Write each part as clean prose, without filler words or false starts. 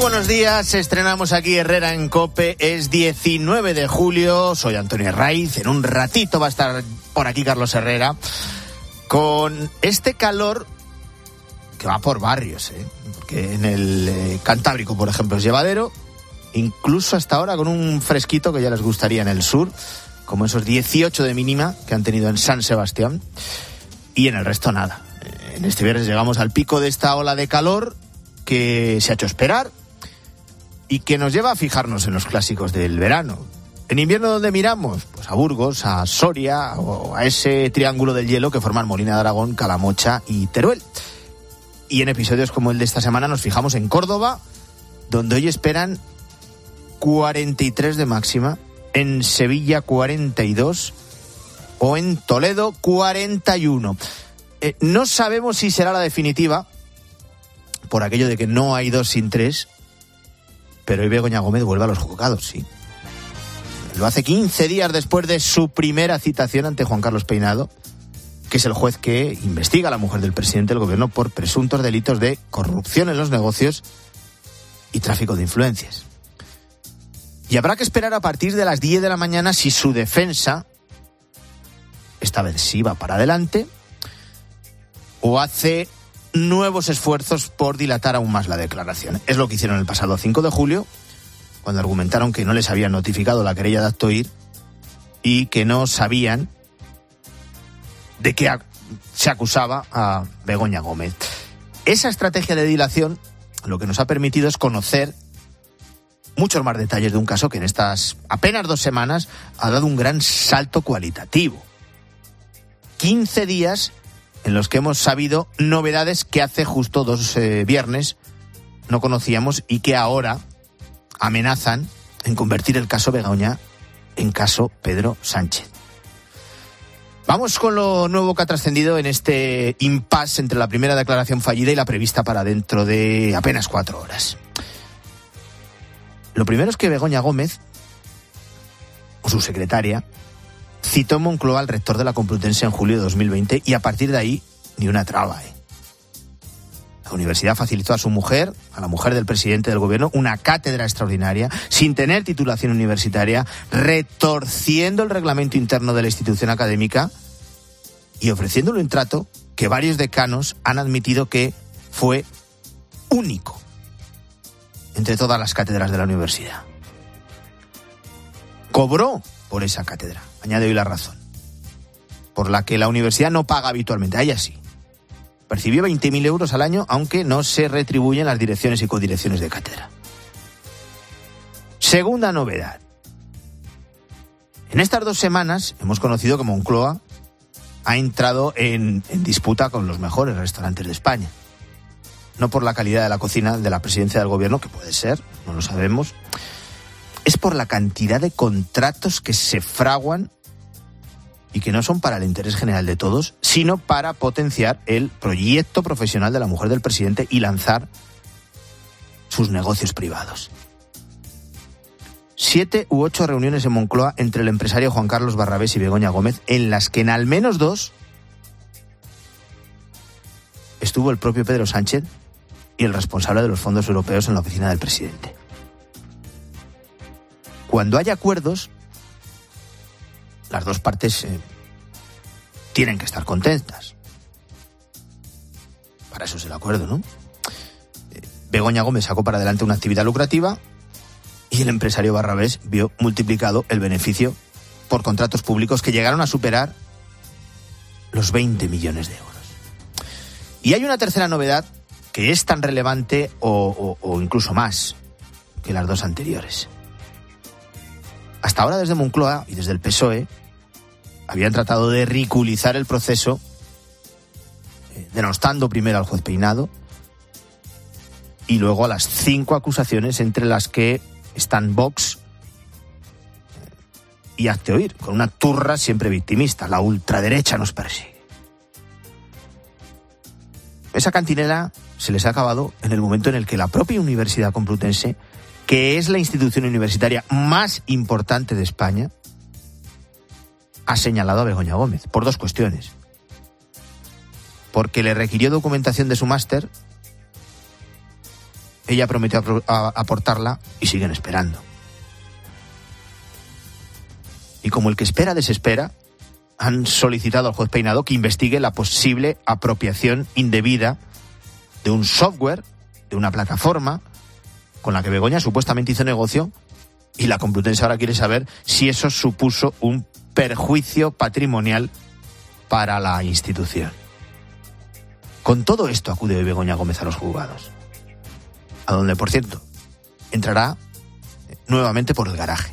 buenos días, estrenamos aquí Herrera en COPE, es 19 de julio, soy Antonio Herraiz, en un ratito va a estar por aquí Carlos Herrera, con este calor que va por barrios, porque en el Cantábrico, por ejemplo, es llevadero, incluso hasta ahora con un fresquito que ya les gustaría en el sur, como esos 18 de mínima que han tenido en San Sebastián, y en el resto nada. En este viernes llegamos al pico de esta ola de calor que se ha hecho esperar y que nos lleva a fijarnos en los clásicos del verano. En invierno, ¿dónde miramos? Pues a Burgos, a Soria o a ese triángulo del hielo que forman Molina de Aragón, Calamocha y Teruel. Y en episodios como el de esta semana nos fijamos en Córdoba, donde hoy esperan 43 de máxima, en Sevilla 42 o en Toledo 41. No sabemos si será la definitiva, por aquello de que no hay 2 sin 3, pero hoy Begoña Gómez vuelve a los juzgados, sí. Lo hace 15 días después de su primera citación ante Juan Carlos Peinado, que es el juez que investiga a la mujer del presidente del gobierno por presuntos delitos de corrupción en los negocios y tráfico de influencias. Y habrá que esperar a partir de las 10 de la mañana si su defensa, esta vez sí va para adelante, o hace nuevos esfuerzos por dilatar aún más la declaración. Es lo que hicieron el pasado 5 de julio, cuando argumentaron que no les habían notificado la querella de acto ir y que no sabían de qué se acusaba a Begoña Gómez. Esa estrategia de dilación lo que nos ha permitido es conocer muchos más detalles de un caso que en estas apenas 2 semanas ha dado un gran salto cualitativo. 15 días en los que hemos sabido novedades que hace justo 2 viernes no conocíamos y que ahora amenazan en convertir el caso Begoña en caso Pedro Sánchez. Vamos con lo nuevo que ha trascendido en este impasse entre la primera declaración fallida y la prevista para dentro de apenas 4 horas. Lo primero es que Begoña Gómez, o su secretaria, citó en Moncloa al rector de la Complutense en julio de 2020 y a partir de ahí ni una traba. La universidad facilitó a su mujer, a la mujer del presidente del gobierno, una cátedra extraordinaria, sin tener titulación universitaria, retorciendo el reglamento interno de la institución académica y ofreciéndole un trato que varios decanos han admitido que fue único entre todas las cátedras de la universidad. Cobró por esa cátedra, añade hoy La Razón, por la que la universidad no paga habitualmente, a ella sí. Percibió 20.000 euros al año, aunque no se retribuyen las direcciones y codirecciones de cátedra. Segunda novedad. En estas 2 semanas hemos conocido que Moncloa ha entrado en disputa con los mejores restaurantes de España. No por la calidad de la cocina de la presidencia del gobierno, que puede ser, no lo sabemos. Es por la cantidad de contratos que se fraguan y que no son para el interés general de todos, sino para potenciar el proyecto profesional de la mujer del presidente y lanzar sus negocios privados. 7 u 8 reuniones en Moncloa entre el empresario Juan Carlos Barrabés y Begoña Gómez, en las que en al menos 2 estuvo el propio Pedro Sánchez y el responsable de los fondos europeos en la oficina del presidente. Cuando hay acuerdos, las 2 partes tienen que estar contentas. Para eso es el acuerdo, ¿no? Begoña Gómez sacó para adelante una actividad lucrativa y el empresario Barrabés vio multiplicado el beneficio por contratos públicos que llegaron a superar los 20 millones de euros. Y hay una tercera novedad que es tan relevante o incluso más que las 2 anteriores. Hasta ahora desde Moncloa y desde el PSOE habían tratado de ridiculizar el proceso, denostando primero al juez Peinado y luego a las 5 acusaciones entre las que están Vox y Hazte Oír, con una turra siempre victimista. La ultraderecha nos persigue. Esa cantinela se les ha acabado en el momento en el que la propia Universidad Complutense, que es la institución universitaria más importante de España, ha señalado a Begoña Gómez por 2 cuestiones. Porque le requirió documentación de su máster Ella prometió aportarla y siguen esperando. Y como el que espera desespera, han solicitado al juez Peinado que investigue la posible apropiación indebida de un software, de una plataforma, con la que Begoña supuestamente hizo negocio, y la Complutense ahora quiere saber si eso supuso un perjuicio patrimonial para la institución. Con todo esto acude hoy Begoña Gómez a los juzgados, a donde, por cierto, entrará nuevamente por el garaje.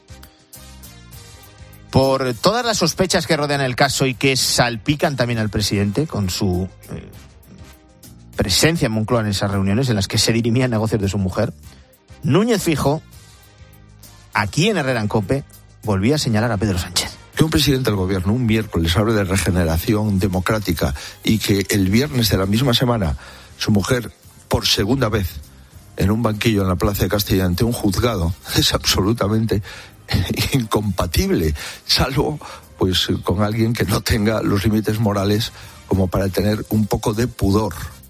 Por todas las sospechas que rodean el caso y que salpican también al presidente con su presencia en Moncloa en esas reuniones en las que se dirimían negocios de su mujer, Núñez Feijóo, aquí en Herrera en COPE, volvía a señalar a Pedro Sánchez. Que un presidente del gobierno un miércoles hable de regeneración democrática y que el viernes de la misma semana su mujer, por segunda vez, en un banquillo en la Plaza de Castilla ante un juzgado, es absolutamente incompatible, salvo pues con alguien que no tenga los límites morales como para tener un poco de pudor.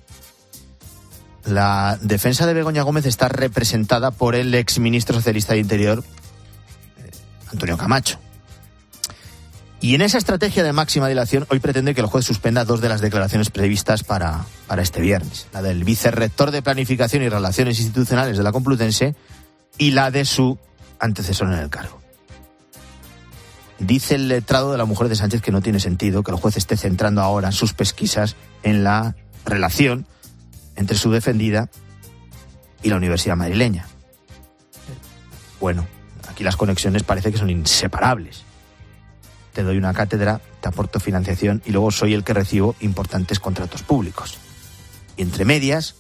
La defensa de Begoña Gómez está representada por el exministro socialista de Interior, Antonio Camacho. Y en esa estrategia de máxima dilación, hoy pretende que el juez suspenda 2 de las declaraciones previstas para este viernes. La del vicerrector de Planificación y Relaciones Institucionales de la Complutense y la de su antecesor en el cargo. Dice el letrado de la mujer de Sánchez que no tiene sentido que el juez esté centrando ahora sus pesquisas en la relación entre su defendida y la Universidad Madrileña. Bueno, aquí las conexiones parece que son inseparables. Te doy una cátedra, te aporto financiación y luego soy el que recibo importantes contratos públicos. Y entre medias,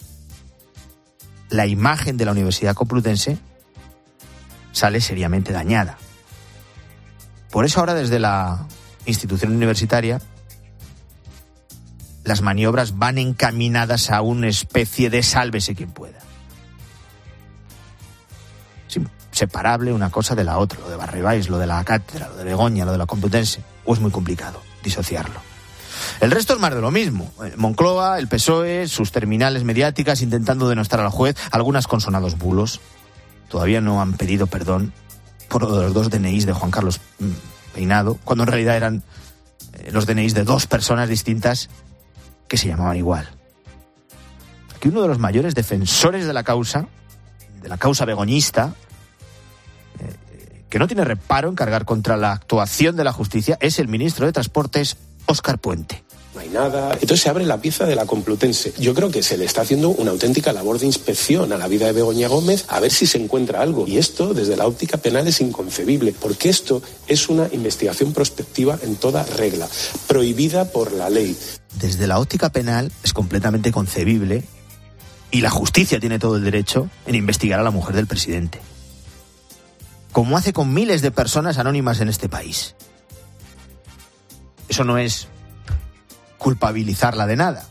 la imagen de la Universidad Complutense sale seriamente dañada. Por eso ahora desde la institución universitaria las maniobras van encaminadas a una especie de sálvese quien pueda. Es inseparable una cosa de la otra, lo de Barrebáis, lo de la cátedra, lo de Begoña, lo de la Complutense, o es muy complicado disociarlo. El resto es más de lo mismo. Moncloa, el PSOE, sus terminales mediáticas intentando denostar al juez, algunas con sonados bulos. Todavía no han pedido perdón por los 2 DNIs de Juan Carlos Peinado, cuando en realidad eran los DNIs de 2 personas distintas que se llamaban igual. Aquí uno de los mayores defensores de la causa begoñista, que no tiene reparo en cargar contra la actuación de la justicia, es el ministro de Transportes, Óscar Puente. No hay nada. Entonces se abre la pieza de la Complutense. Yo creo que se le está haciendo una auténtica labor de inspección a la vida de Begoña Gómez a ver si se encuentra algo. Y esto, desde la óptica penal, es inconcebible, porque esto es una investigación prospectiva en toda regla, prohibida por la ley. Desde la óptica penal es completamente concebible y la justicia tiene todo el derecho en investigar a la mujer del presidente, como hace con miles de personas anónimas en este país. Eso no es culpabilizarla de nada.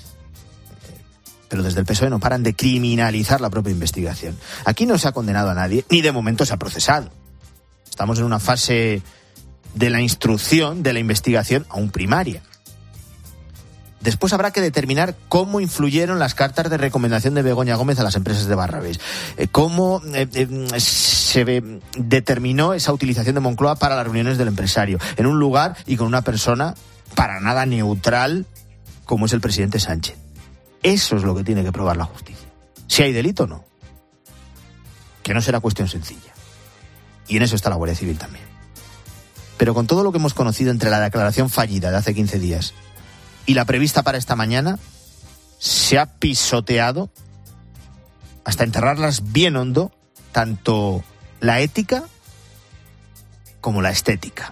Pero desde el PSOE no paran de criminalizar la propia investigación. Aquí no se ha condenado a nadie, ni de momento se ha procesado. Estamos en una fase de la instrucción, de la investigación, aún primaria. Después habrá que determinar cómo influyeron las cartas de recomendación de Begoña Gómez a las empresas de Barrabés, cómo se determinó esa utilización de Moncloa para las reuniones del empresario, en un lugar y con una persona para nada neutral como es el presidente Sánchez. Eso es lo que tiene que probar la justicia. Si hay delito o no. Que no será cuestión sencilla. Y en eso está la Guardia Civil también. Pero con todo lo que hemos conocido entre la declaración fallida de hace 15 días y la prevista para esta mañana, se ha pisoteado hasta enterrarlas bien hondo tanto la ética como la estética.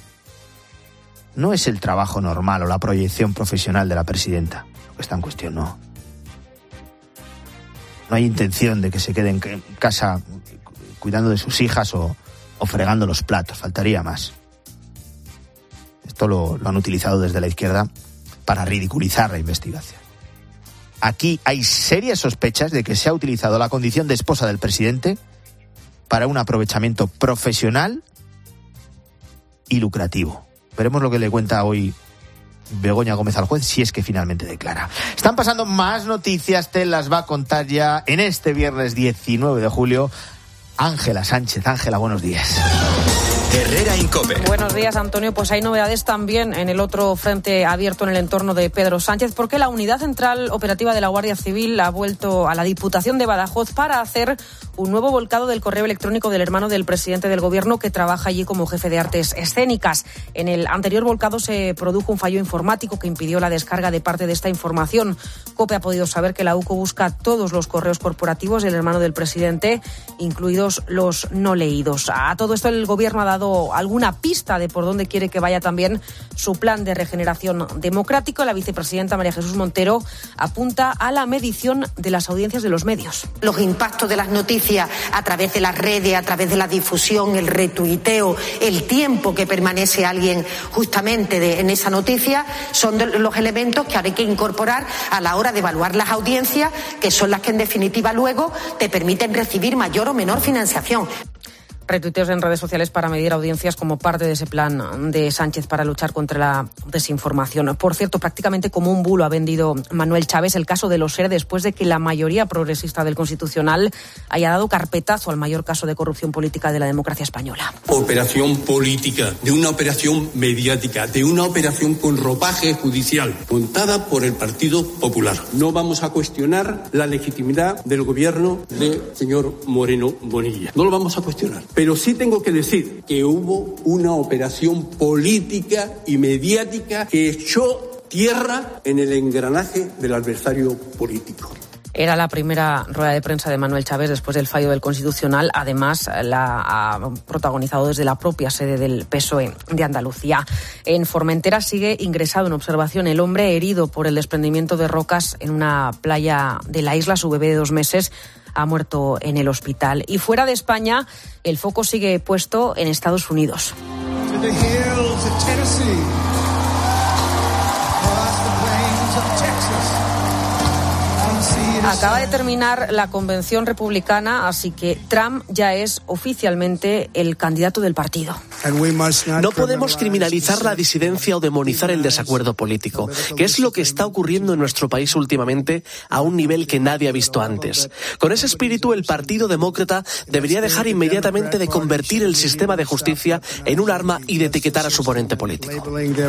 No es el trabajo normal o la proyección profesional de la presidenta lo que está en cuestión, no. No hay intención de que se quede en casa cuidando de sus hijas o fregando los platos, faltaría más. Esto lo han utilizado desde la izquierda para ridiculizar la investigación. Aquí hay serias sospechas de que se ha utilizado la condición de esposa del presidente para un aprovechamiento profesional y lucrativo. Veremos lo que le cuenta hoy Begoña Gómez al juez, si es que finalmente declara. Están pasando más noticias, te las va a contar ya en este viernes 19 de julio Ángela Sánchez. Ángela, buenos días. Herrera en COPE. Buenos días, Antonio. Pues hay novedades también en el otro frente abierto en el entorno de Pedro Sánchez, porque la Unidad Central Operativa de la Guardia Civil ha vuelto a la Diputación de Badajoz para hacer un nuevo volcado del correo electrónico del hermano del presidente del Gobierno, que trabaja allí como jefe de artes escénicas. En el anterior volcado se produjo un fallo informático que impidió la descarga de parte de esta información. COPE ha podido saber que la UCO busca todos los correos corporativos del hermano del presidente, incluidos los no leídos. A todo esto el Gobierno ha dado alguna pista de por dónde quiere que vaya también su plan de regeneración democrático. La vicepresidenta María Jesús Montero apunta a la medición de las audiencias de los medios. Los impactos de las noticias a través de las redes, a través de la difusión, el retuiteo, el tiempo que permanece alguien justamente en esa noticia, son los elementos que ahora hay que incorporar a la hora de evaluar las audiencias, que son las que en definitiva luego te permiten recibir mayor o menor financiación. Retuiteos en redes sociales para medir audiencias como parte de ese plan de Sánchez para luchar contra la desinformación. Por cierto, prácticamente como un bulo ha vendido Manuel Chaves el caso de los SER después de que la mayoría progresista del Constitucional haya dado carpetazo al mayor caso de corrupción política de la democracia española. Operación política, de una operación mediática, de una operación con ropaje judicial, montada por el Partido Popular. No vamos a cuestionar la legitimidad del gobierno del señor Moreno Bonilla. No lo vamos a cuestionar. Pero sí tengo que decir que hubo una operación política y mediática que echó tierra en el engranaje del adversario político. Era la primera rueda de prensa de Manuel Chaves después del fallo del Constitucional. Además, la ha protagonizado desde la propia sede del PSOE de Andalucía. En Formentera sigue ingresado en observación el hombre herido por el desprendimiento de rocas en una playa de la isla. Su bebé de 2 meses ha muerto en el hospital. Y fuera de España, el foco sigue puesto en Estados Unidos. Acaba de terminar la convención republicana, así que Trump ya es oficialmente el candidato del partido. No podemos criminalizar la disidencia o demonizar el desacuerdo político, que es lo que está ocurriendo en nuestro país últimamente a un nivel que nadie ha visto antes. Con ese espíritu, el Partido Demócrata debería dejar inmediatamente de convertir el sistema de justicia en un arma y de etiquetar a su oponente político.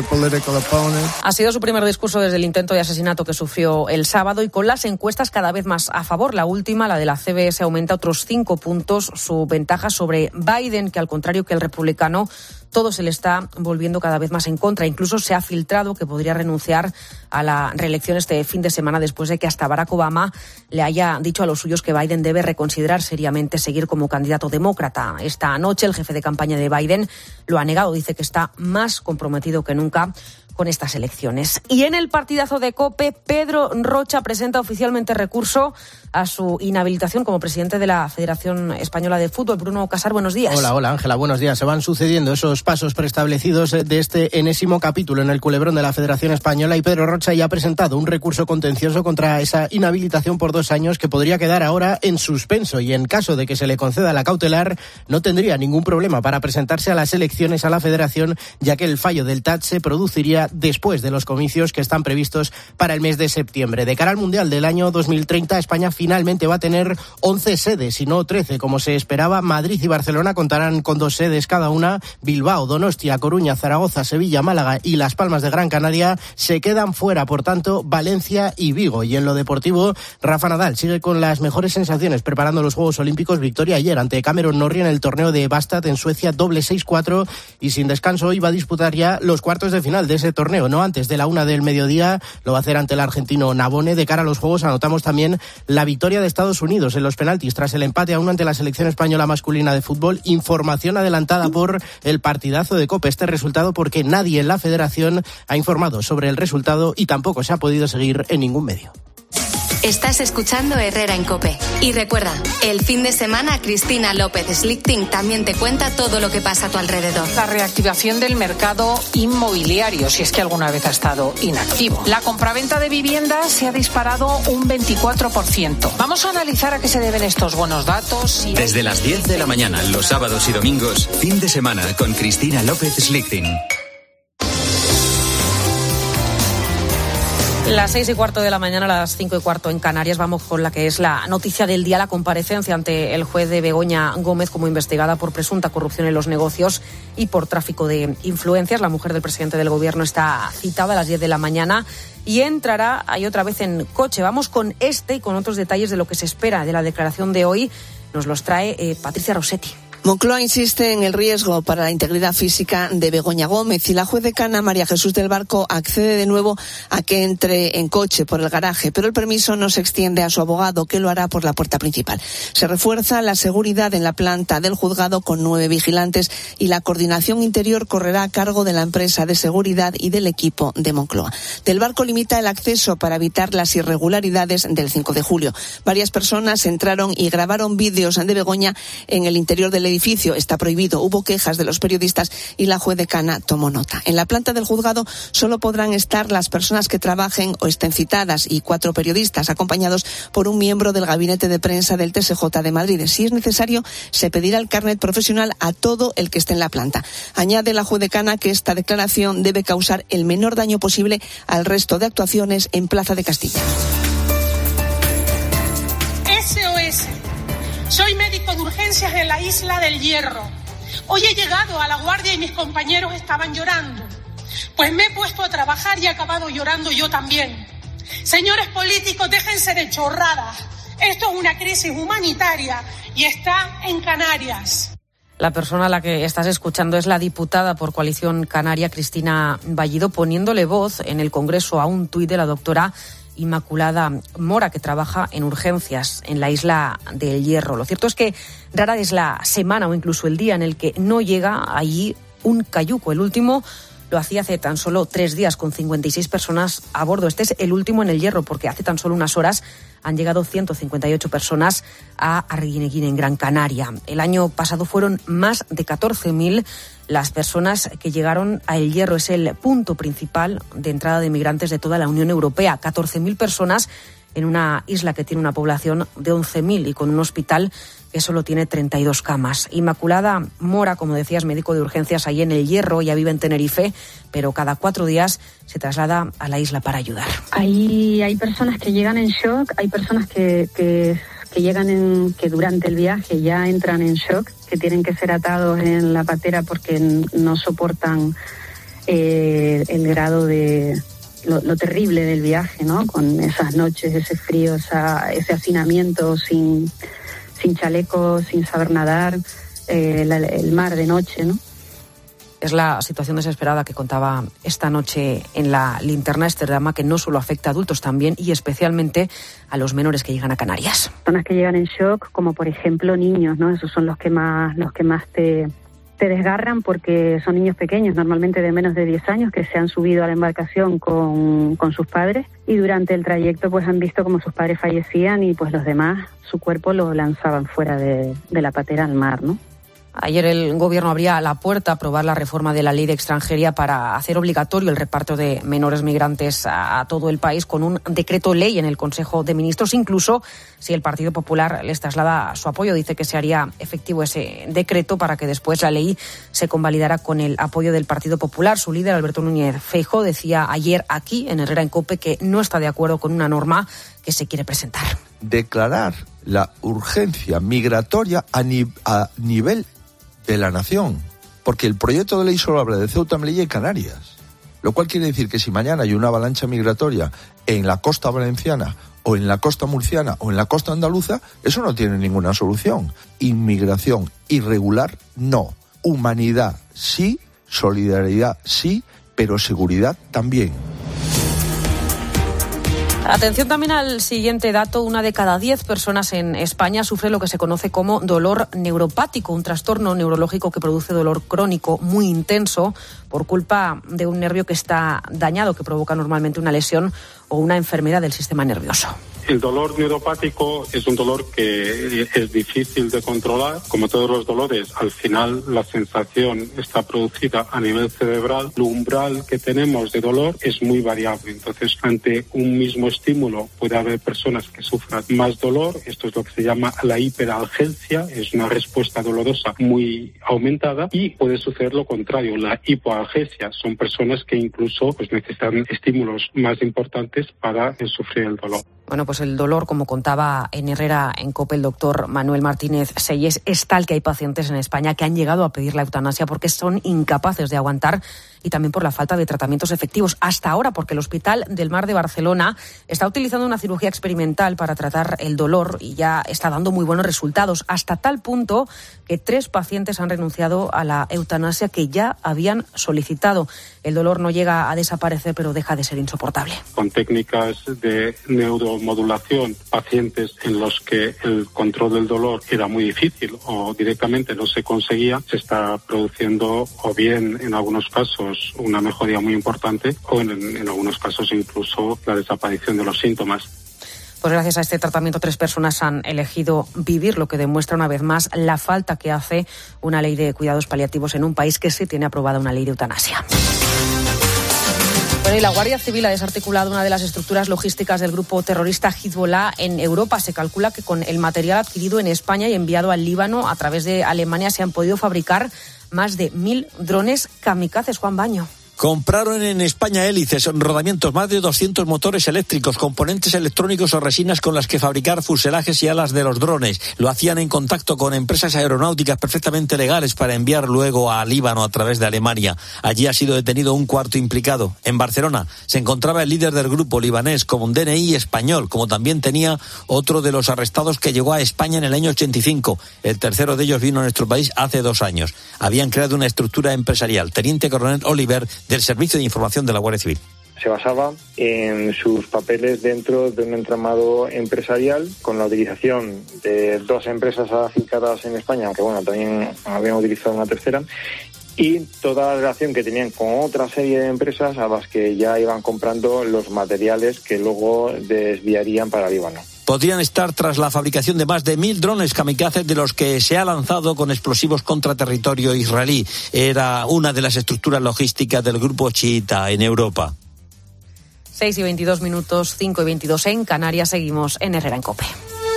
Ha sido su primer discurso desde el intento de asesinato que sufrió el sábado, y con las encuestas cada vez más a favor. La última, la de la CBS, aumenta otros 5 puntos su ventaja sobre Biden, que al contrario que el republicano, todo se le está volviendo cada vez más en contra. Incluso se ha filtrado que podría renunciar a la reelección este fin de semana después de que hasta Barack Obama le haya dicho a los suyos que Biden debe reconsiderar seriamente seguir como candidato demócrata. Esta noche el jefe de campaña de Biden lo ha negado. Dice que está más comprometido que nunca con estas elecciones. Y en el partidazo de COPE, Pedro Rocha presenta oficialmente recurso a su inhabilitación como presidente de la Federación Española de Fútbol. Bruno Casar, buenos días. Hola Ángela, buenos días. Se van sucediendo esos pasos preestablecidos de este enésimo capítulo en el culebrón de la Federación Española, y Pedro Rocha ya ha presentado un recurso contencioso contra esa inhabilitación por 2 años que podría quedar ahora en suspenso, y en caso de que se le conceda la cautelar no tendría ningún problema para presentarse a las elecciones a la Federación, ya que el fallo del TAT se produciría después de los comicios que están previstos para el mes de septiembre. De cara al Mundial del año 2030, España finalmente va a tener 11 sedes y no 13 como se esperaba. Madrid y Barcelona contarán con 2 sedes cada una. Bilbao, Donostia, Coruña, Zaragoza, Sevilla, Málaga y Las Palmas de Gran Canaria se quedan fuera, por tanto, Valencia y Vigo. Y en lo deportivo, Rafa Nadal sigue con las mejores sensaciones preparando los Juegos Olímpicos. Victoria ayer ante Cameron Norrie en el torneo de Bastad en Suecia, doble 6-4, y sin descanso hoy va a disputar ya los cuartos de final de ese torneo, no antes de la 1 del mediodía. Lo va a hacer ante el argentino Navone. De cara a los Juegos anotamos también la victoria de Estados Unidos en los penaltis tras el empate a 1 ante la selección española masculina de fútbol. Información adelantada por el partidazo de COPE. Este resultado porque nadie en la Federación ha informado sobre el resultado y tampoco se ha podido seguir en ningún medio. Estás escuchando Herrera en COPE. Y recuerda, el fin de semana Cristina López Slichting también te cuenta todo lo que pasa a tu alrededor. La reactivación del mercado inmobiliario, si es que alguna vez ha estado inactivo. La compraventa de viviendas se ha disparado un 24%. Vamos a analizar a qué se deben estos buenos datos. Desde las 10 de la mañana, los sábados y domingos, fin de semana con Cristina López Slichting. Las 6:15 de la mañana, las 5:15 en Canarias. Vamos con la que es la noticia del día, la comparecencia ante el juez de Begoña Gómez como investigada por presunta corrupción en los negocios y por tráfico de influencias. La mujer del presidente del gobierno está citada a las 10 de la mañana y entrará ahí otra vez en coche. Vamos con este y con otros detalles de lo que se espera de la declaración de hoy. Nos los trae Patricia Rossetti. Moncloa insiste en el riesgo para la integridad física de Begoña Gómez y la juez decana María Jesús del Barco accede de nuevo a que entre en coche por el garaje, pero el permiso no se extiende a su abogado, que lo hará por la puerta principal. Se refuerza la seguridad en la planta del juzgado con 9 vigilantes y la coordinación interior correrá a cargo de la empresa de seguridad y del equipo de Moncloa. Del Barco limita el acceso para evitar las irregularidades del 5 de julio. Varias personas entraron y grabaron vídeos de Begoña en el interior del edificio. Está prohibido. Hubo quejas de los periodistas y la juez decana tomó nota. En la planta del juzgado solo podrán estar las personas que trabajen o estén citadas y 4 periodistas acompañados por un miembro del gabinete de prensa del TSJ de Madrid. Si es necesario, se pedirá el carnet profesional a todo el que esté en la planta. Añade la juez decana que esta declaración debe causar el menor daño posible al resto de actuaciones en Plaza de Castilla. SOS. Soy médico de urgencias en la Isla del Hierro. Hoy he llegado a la guardia y mis compañeros estaban llorando. Pues me he puesto a trabajar y he acabado llorando yo también. Señores políticos, déjense de chorradas. Esto es una crisis humanitaria y está en Canarias. La persona a la que estás escuchando es la diputada por Coalición Canaria, Cristina Ballido, poniéndole voz en el Congreso a un tuit de la doctora Inmaculada Mora, que trabaja en urgencias en la Isla del Hierro. Lo cierto es que rara es la semana o incluso el día en el que no llega allí un cayuco. El último lo hacía hace tan solo 3 días con 56 personas a bordo. Este es el último en el Hierro porque hace tan solo unas horas han llegado 158 personas a Arguineguín, en Gran Canaria. El año pasado fueron más de 14.000 las personas que llegaron a El Hierro. Es el punto principal de entrada de migrantes de toda la Unión Europea. 14.000 personas en una isla que tiene una población de 11.000 y con un hospital que solo tiene 32 camas. Inmaculada Mora, como decías, médico de urgencias ahí en El Hierro, ya vive en Tenerife, pero cada 4 días se traslada a la isla para ayudar. Hay personas que llegan en shock, hay personas que llegan que durante el viaje ya entran en shock, que tienen que ser atados en la patera porque no soportan el grado de lo terrible del viaje, ¿no? Con esas noches, ese frío, ese hacinamiento sin chaleco, sin saber nadar, el mar de noche, ¿no? Es la situación desesperada que contaba esta noche en la linterna este drama que no solo afecta a adultos también y especialmente a los menores que llegan a Canarias. Personas que llegan en shock, como por ejemplo niños, ¿no? Esos son los que más te desgarran porque son niños pequeños, normalmente de menos de 10 años, que se han subido a la embarcación con sus padres y durante el trayecto pues han visto como sus padres fallecían y pues los demás, su cuerpo lo lanzaban fuera de la patera al mar, ¿no? Ayer el Gobierno abría la puerta a aprobar la reforma de la Ley de Extranjería para hacer obligatorio el reparto de menores migrantes a todo el país con un decreto ley en el Consejo de Ministros. Incluso si el Partido Popular les traslada su apoyo, dice que se haría efectivo ese decreto para que después la ley se convalidara con el apoyo del Partido Popular. Su líder, Alberto Núñez Feijóo, decía ayer aquí en Herrera en COPE que no está de acuerdo con una norma que se quiere presentar. Declarar la urgencia migratoria a nivel de la nación, porque el proyecto de ley solo habla de Ceuta, Melilla y Canarias, lo cual quiere decir que si mañana hay una avalancha migratoria en la costa valenciana o en la costa murciana o en la costa andaluza, eso no tiene ninguna solución. Inmigración irregular, no. Humanidad, sí. Solidaridad, sí. Pero seguridad también. Atención también al siguiente dato. 1 de cada 10 personas en España sufre lo que se conoce como dolor neuropático, un trastorno neurológico que produce dolor crónico muy intenso por culpa de un nervio que está dañado, que provoca normalmente una lesión o una enfermedad del sistema nervioso. El dolor neuropático es un dolor que es difícil de controlar. Como todos los dolores, al final la sensación está producida a nivel cerebral. El umbral que tenemos de dolor es muy variable. Entonces, ante un mismo estímulo puede haber personas que sufran más dolor. Esto es lo que se llama la hiperalgesia. Es una respuesta dolorosa muy aumentada. Y puede suceder lo contrario, la hipoalgesia. Son personas que incluso necesitan estímulos más importantes para sufrir el dolor. Bueno, pues el dolor, como contaba en Herrera en COPE el doctor Manuel Martínez Seyes, es tal que hay pacientes en España que han llegado a pedir la eutanasia porque son incapaces de aguantar, y también por la falta de tratamientos efectivos. Hasta ahora, porque el Hospital del Mar de Barcelona está utilizando una cirugía experimental para tratar el dolor y ya está dando muy buenos resultados, hasta tal punto que 3 pacientes han renunciado a la eutanasia que ya habían solicitado. El dolor no llega a desaparecer, pero deja de ser insoportable. Con técnicas de neuromodulación, pacientes en los que el control del dolor era muy difícil o directamente no se conseguía, se está produciendo o bien en algunos casos una mejoría muy importante o en algunos casos incluso la desaparición de los síntomas. Pues gracias a este tratamiento 3 personas han elegido vivir, lo que demuestra una vez más la falta que hace una ley de cuidados paliativos en un país que sí tiene aprobada una ley de eutanasia. Bueno, y la Guardia Civil ha desarticulado una de las estructuras logísticas del grupo terrorista Hezbollah en Europa. Se calcula que con el material adquirido en España y enviado al Líbano a través de Alemania se han podido fabricar más de 1.000 drones kamikazes. Juan Baño. Compraron en España hélices, rodamientos, más de 200 motores eléctricos, componentes electrónicos o resinas con las que fabricar fuselajes y alas de los drones. Lo hacían en contacto con empresas aeronáuticas perfectamente legales para enviar luego a Líbano a través de Alemania. Allí ha sido detenido un cuarto implicado. En Barcelona se encontraba el líder del grupo libanés con un DNI español, como también tenía otro de los arrestados que llegó a España en el año 85. El tercero de ellos vino a nuestro país hace 2 años. Habían creado una estructura empresarial. Teniente Coronel Oliver, del Servicio de Información de la Guardia Civil. Se basaba en sus papeles dentro de un entramado empresarial con la utilización de 2 empresas afincadas en España, aunque bueno, también habían utilizado una tercera, y toda la relación que tenían con otra serie de empresas a las que ya iban comprando los materiales que luego desviarían para Líbano. Podrían estar tras la fabricación de más de 1.000 drones kamikazes, de los que se ha lanzado con explosivos contra territorio israelí. Era una de las estructuras logísticas del grupo chiita en Europa. 6:22, 5:22 en Canarias. Seguimos en Herrera en COPE.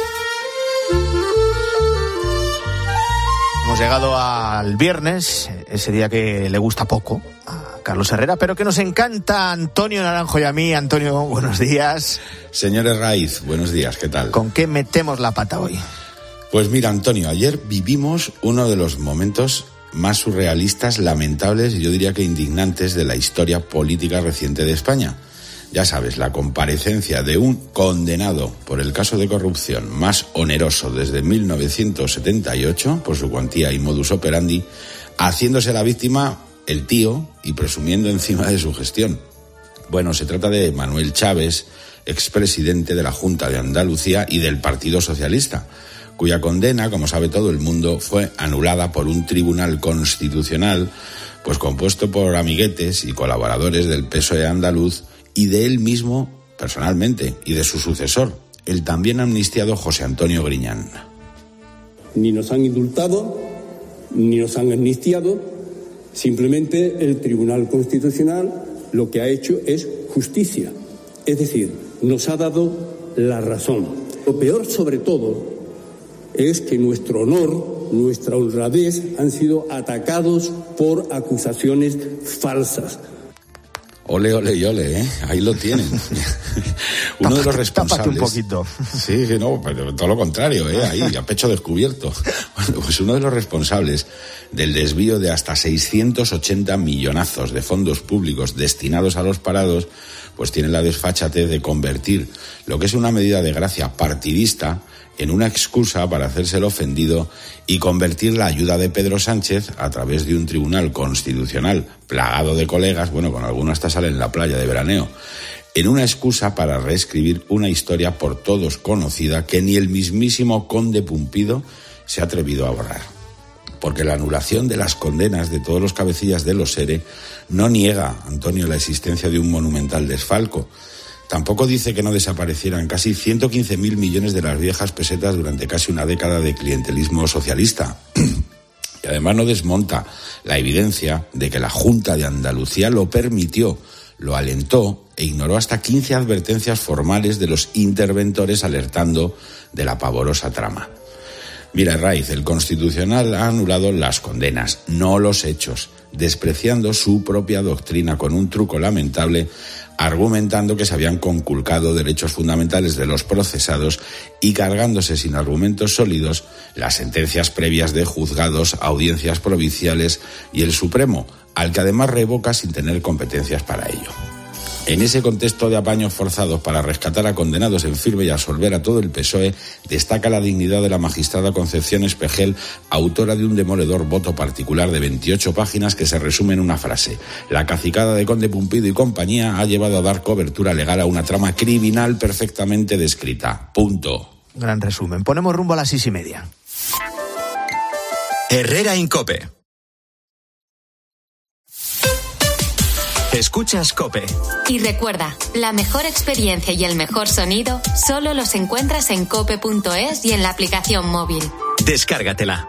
Hemos llegado al viernes, ese día que le gusta poco a Carlos Herrera, pero que nos encanta Antonio Naranjo y a mí. Antonio, buenos días. Señor Herraiz, buenos días, ¿qué tal? ¿Con qué metemos la pata hoy? Pues mira, Antonio, ayer vivimos uno de los momentos más surrealistas, lamentables y yo diría que indignantes de la historia política reciente de España. Ya sabes, la comparecencia de un condenado por el caso de corrupción más oneroso desde 1978, por su cuantía y modus operandi, haciéndose la víctima el tío y presumiendo encima de su gestión. Bueno, se trata de Manuel Chaves, expresidente de la Junta de Andalucía y del Partido Socialista, cuya condena, como sabe todo el mundo, fue anulada por un tribunal constitucional, pues compuesto por amiguetes y colaboradores del PSOE andaluz y de él mismo personalmente y de su sucesor, el también amnistiado José Antonio Griñán. Ni nos han indultado, ni nos han amnistiado, simplemente el Tribunal Constitucional lo que ha hecho es justicia, es decir, nos ha dado la razón. Lo peor sobre todo es que nuestro honor, nuestra honradez han sido atacados por acusaciones falsas. Ole, ole y ole, ¿eh? Ahí lo tienen. Uno de los responsables... Tápate un poquito. Sí, que no, pero todo lo contrario, ¿eh? Ahí, a pecho descubierto. Bueno, pues uno de los responsables del desvío de hasta 680 millonazos de fondos públicos destinados a los parados, pues tiene la desfachatez de convertir lo que es una medida de gracia partidista en una excusa para hacerse el ofendido y convertir la ayuda de Pedro Sánchez a través de un tribunal constitucional plagado de colegas, bueno, con algunos hasta sale en la playa de veraneo, en una excusa para reescribir una historia por todos conocida que ni el mismísimo conde Pumpido se ha atrevido a borrar. Porque la anulación de las condenas de todos los cabecillas de los ERE no niega, Antonio, la existencia de un monumental desfalco. Tampoco dice que no desaparecieran casi 115.000 millones de las viejas pesetas durante casi una década de clientelismo socialista. Y además no desmonta la evidencia de que la Junta de Andalucía lo permitió, lo alentó e ignoró hasta 15 advertencias formales de los interventores alertando de la pavorosa trama. Mira, Raiz, el Constitucional ha anulado las condenas, no los hechos, despreciando su propia doctrina con un truco lamentable, argumentando que se habían conculcado derechos fundamentales de los procesados y cargándose sin argumentos sólidos las sentencias previas de juzgados, audiencias provinciales y el Supremo, al que además revoca sin tener competencias para ello. En ese contexto de apaños forzados para rescatar a condenados en firme y absolver a todo el PSOE, destaca la dignidad de la magistrada Concepción Espejel, autora de un demoledor voto particular de 28 páginas que se resume en una frase: la cacicada de Conde Pumpido y compañía ha llevado a dar cobertura legal a una trama criminal perfectamente descrita. Punto. Gran resumen. Ponemos rumbo a las 6:30. Herrera en COPE. Escuchas COPE. Y recuerda, la mejor experiencia y el mejor sonido solo los encuentras en cope.es y en la aplicación móvil. Descárgatela.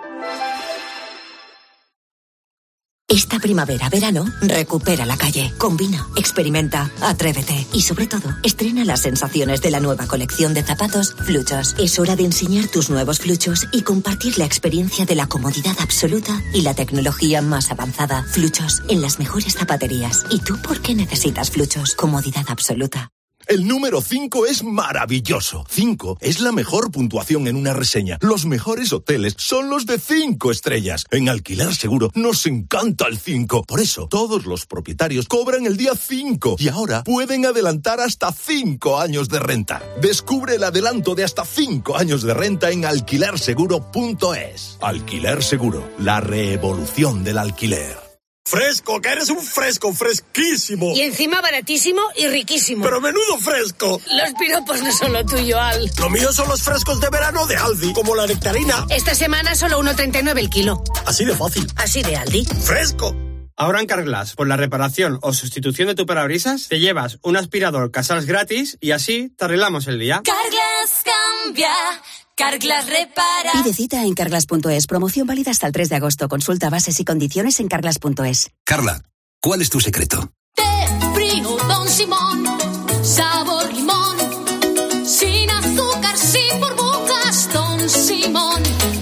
Esta primavera, verano, recupera la calle. Combina, experimenta, atrévete y sobre todo, estrena las sensaciones de la nueva colección de zapatos Fluchos. Es hora de enseñar tus nuevos Fluchos y compartir la experiencia de la comodidad absoluta y la tecnología más avanzada. Fluchos, en las mejores zapaterías. ¿Y tú por qué necesitas Fluchos? Comodidad absoluta. El número 5 es maravilloso. 5 es la mejor puntuación en una reseña. Los mejores hoteles son los de 5 estrellas. En Alquiler Seguro nos encanta el 5. Por eso, todos los propietarios cobran el día 5 y ahora pueden adelantar hasta 5 años de renta. Descubre el adelanto de hasta 5 años de renta en alquilerseguro.es. Alquiler Seguro, la revolución del alquiler. Fresco, que eres un fresco, fresquísimo. Y encima baratísimo y riquísimo. Pero menudo fresco. Los piropos no son lo tuyo, Al. Lo mío son los frescos de verano de Aldi, como la nectarina. Esta semana solo 1,39 el kilo. Así de fácil. Así de Aldi. Fresco. Ahora en Carglass, por la reparación o sustitución de tu parabrisas, te llevas un aspirador Casals gratis y así te arreglamos el día. Carglass cambia. Carglass repara. Pide cita en carglass.es. Promoción válida hasta el 3 de agosto. Consulta bases y condiciones en carglass.es. Carla, ¿cuál es tu secreto? Té frío Don Simón, sabor limón, sin azúcar, sin burbujas, Don Simón.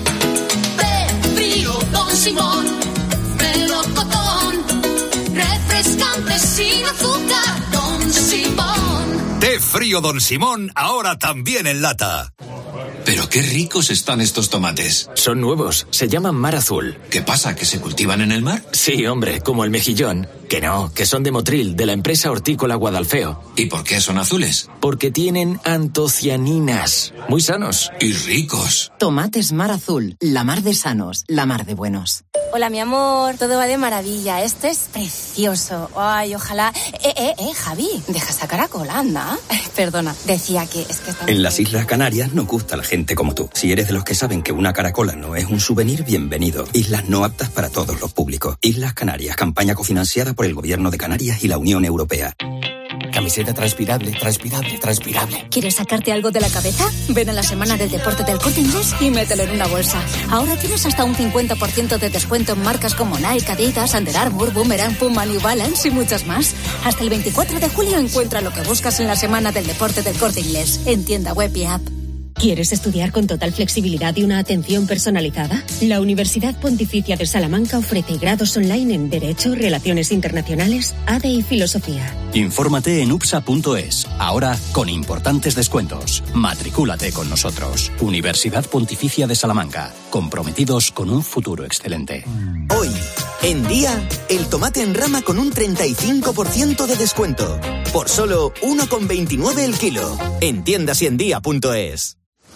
Té frío Don Simón, melocotón, refrescante, sin azúcar, Don Simón. Té frío Don Simón, ahora también en lata. Pero qué ricos están estos tomates. Son nuevos, se llaman Mar Azul. ¿Qué pasa, que se cultivan en el mar? Sí, hombre, como el mejillón. Que no, que son de Motril, de la empresa hortícola Guadalfeo. ¿Y por qué son azules? Porque tienen antocianinas. Muy sanos. Y ricos. Tomates Mar Azul, la mar de sanos, la mar de buenos. Hola, mi amor, todo va de maravilla. Esto es precioso. Ay, ojalá... Javi, deja esa caracola, anda. Perdona, decía que es que estamos... En las Islas Canarias nos gusta la gente como tú. Si eres de los que saben que una caracola no es un souvenir, bienvenido. Islas no aptas para todos los públicos. Islas Canarias, campaña cofinanciada por el Gobierno de Canarias y la Unión Europea. Camiseta transpirable, transpirable, transpirable. ¿Quieres sacarte algo de la cabeza? Ven a la semana del deporte del Corte Inglés y mételo en una bolsa. Ahora tienes hasta un 50% de descuento en marcas como Nike, Adidas, Under Armour, Boomerang, Puma, New Balance y muchas más. Hasta el 24 de julio encuentra lo que buscas en la semana del deporte del Corte Inglés, en tienda web y app. ¿Quieres estudiar con total flexibilidad y una atención personalizada? La Universidad Pontificia de Salamanca ofrece grados online en Derecho, Relaciones Internacionales, ADE y Filosofía. Infórmate en upsa.es. Ahora con importantes descuentos. Matricúlate con nosotros. Universidad Pontificia de Salamanca. Comprometidos con un futuro excelente. Hoy, en Día, el tomate en rama con un 35% de descuento. Por solo 1,29 el kilo. En tiendasyendia.es.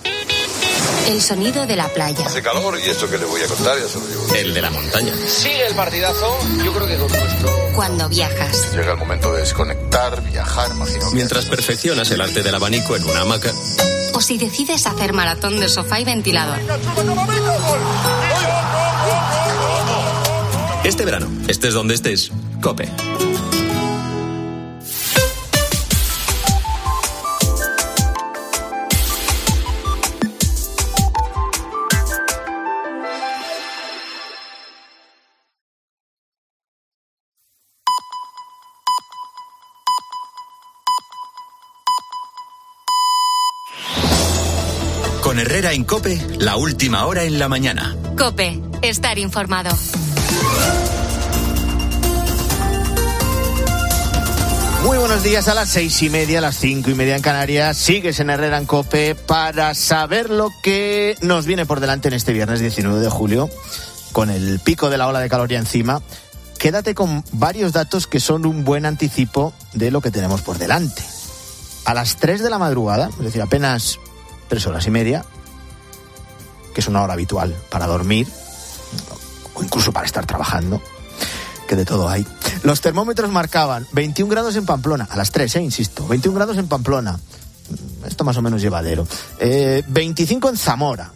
El sonido de la playa. Hace calor y esto que le voy a contar ya se lo digo. El de la montaña. Sigue el partidazo, yo creo que con nuestro... Cuando viajas. Llega el momento de desconectar, viajar, imagino. Mientras perfeccionas el arte del abanico en una hamaca. O si decides hacer maratón de sofá y ventilador. Este verano, estés donde estés, COPE. Con Herrera en COPE, la última hora en la mañana. COPE, estar informado. Muy buenos días. A las 6:30, a las 5:30 en Canarias. Sigues en Herrera en COPE para saber lo que nos viene por delante en este viernes 19 de julio, con el pico de la ola de calor ya encima. Quédate con varios datos que son un buen anticipo de lo que tenemos por delante. A las 3 de la madrugada, es decir, apenas 3 horas y media, que es una hora habitual para dormir o incluso para estar trabajando, que de todo hay. Los termómetros marcaban 21 grados en Pamplona, a las 3, insisto, 21 grados en Pamplona, esto más o menos llevadero, 25 en Zamora,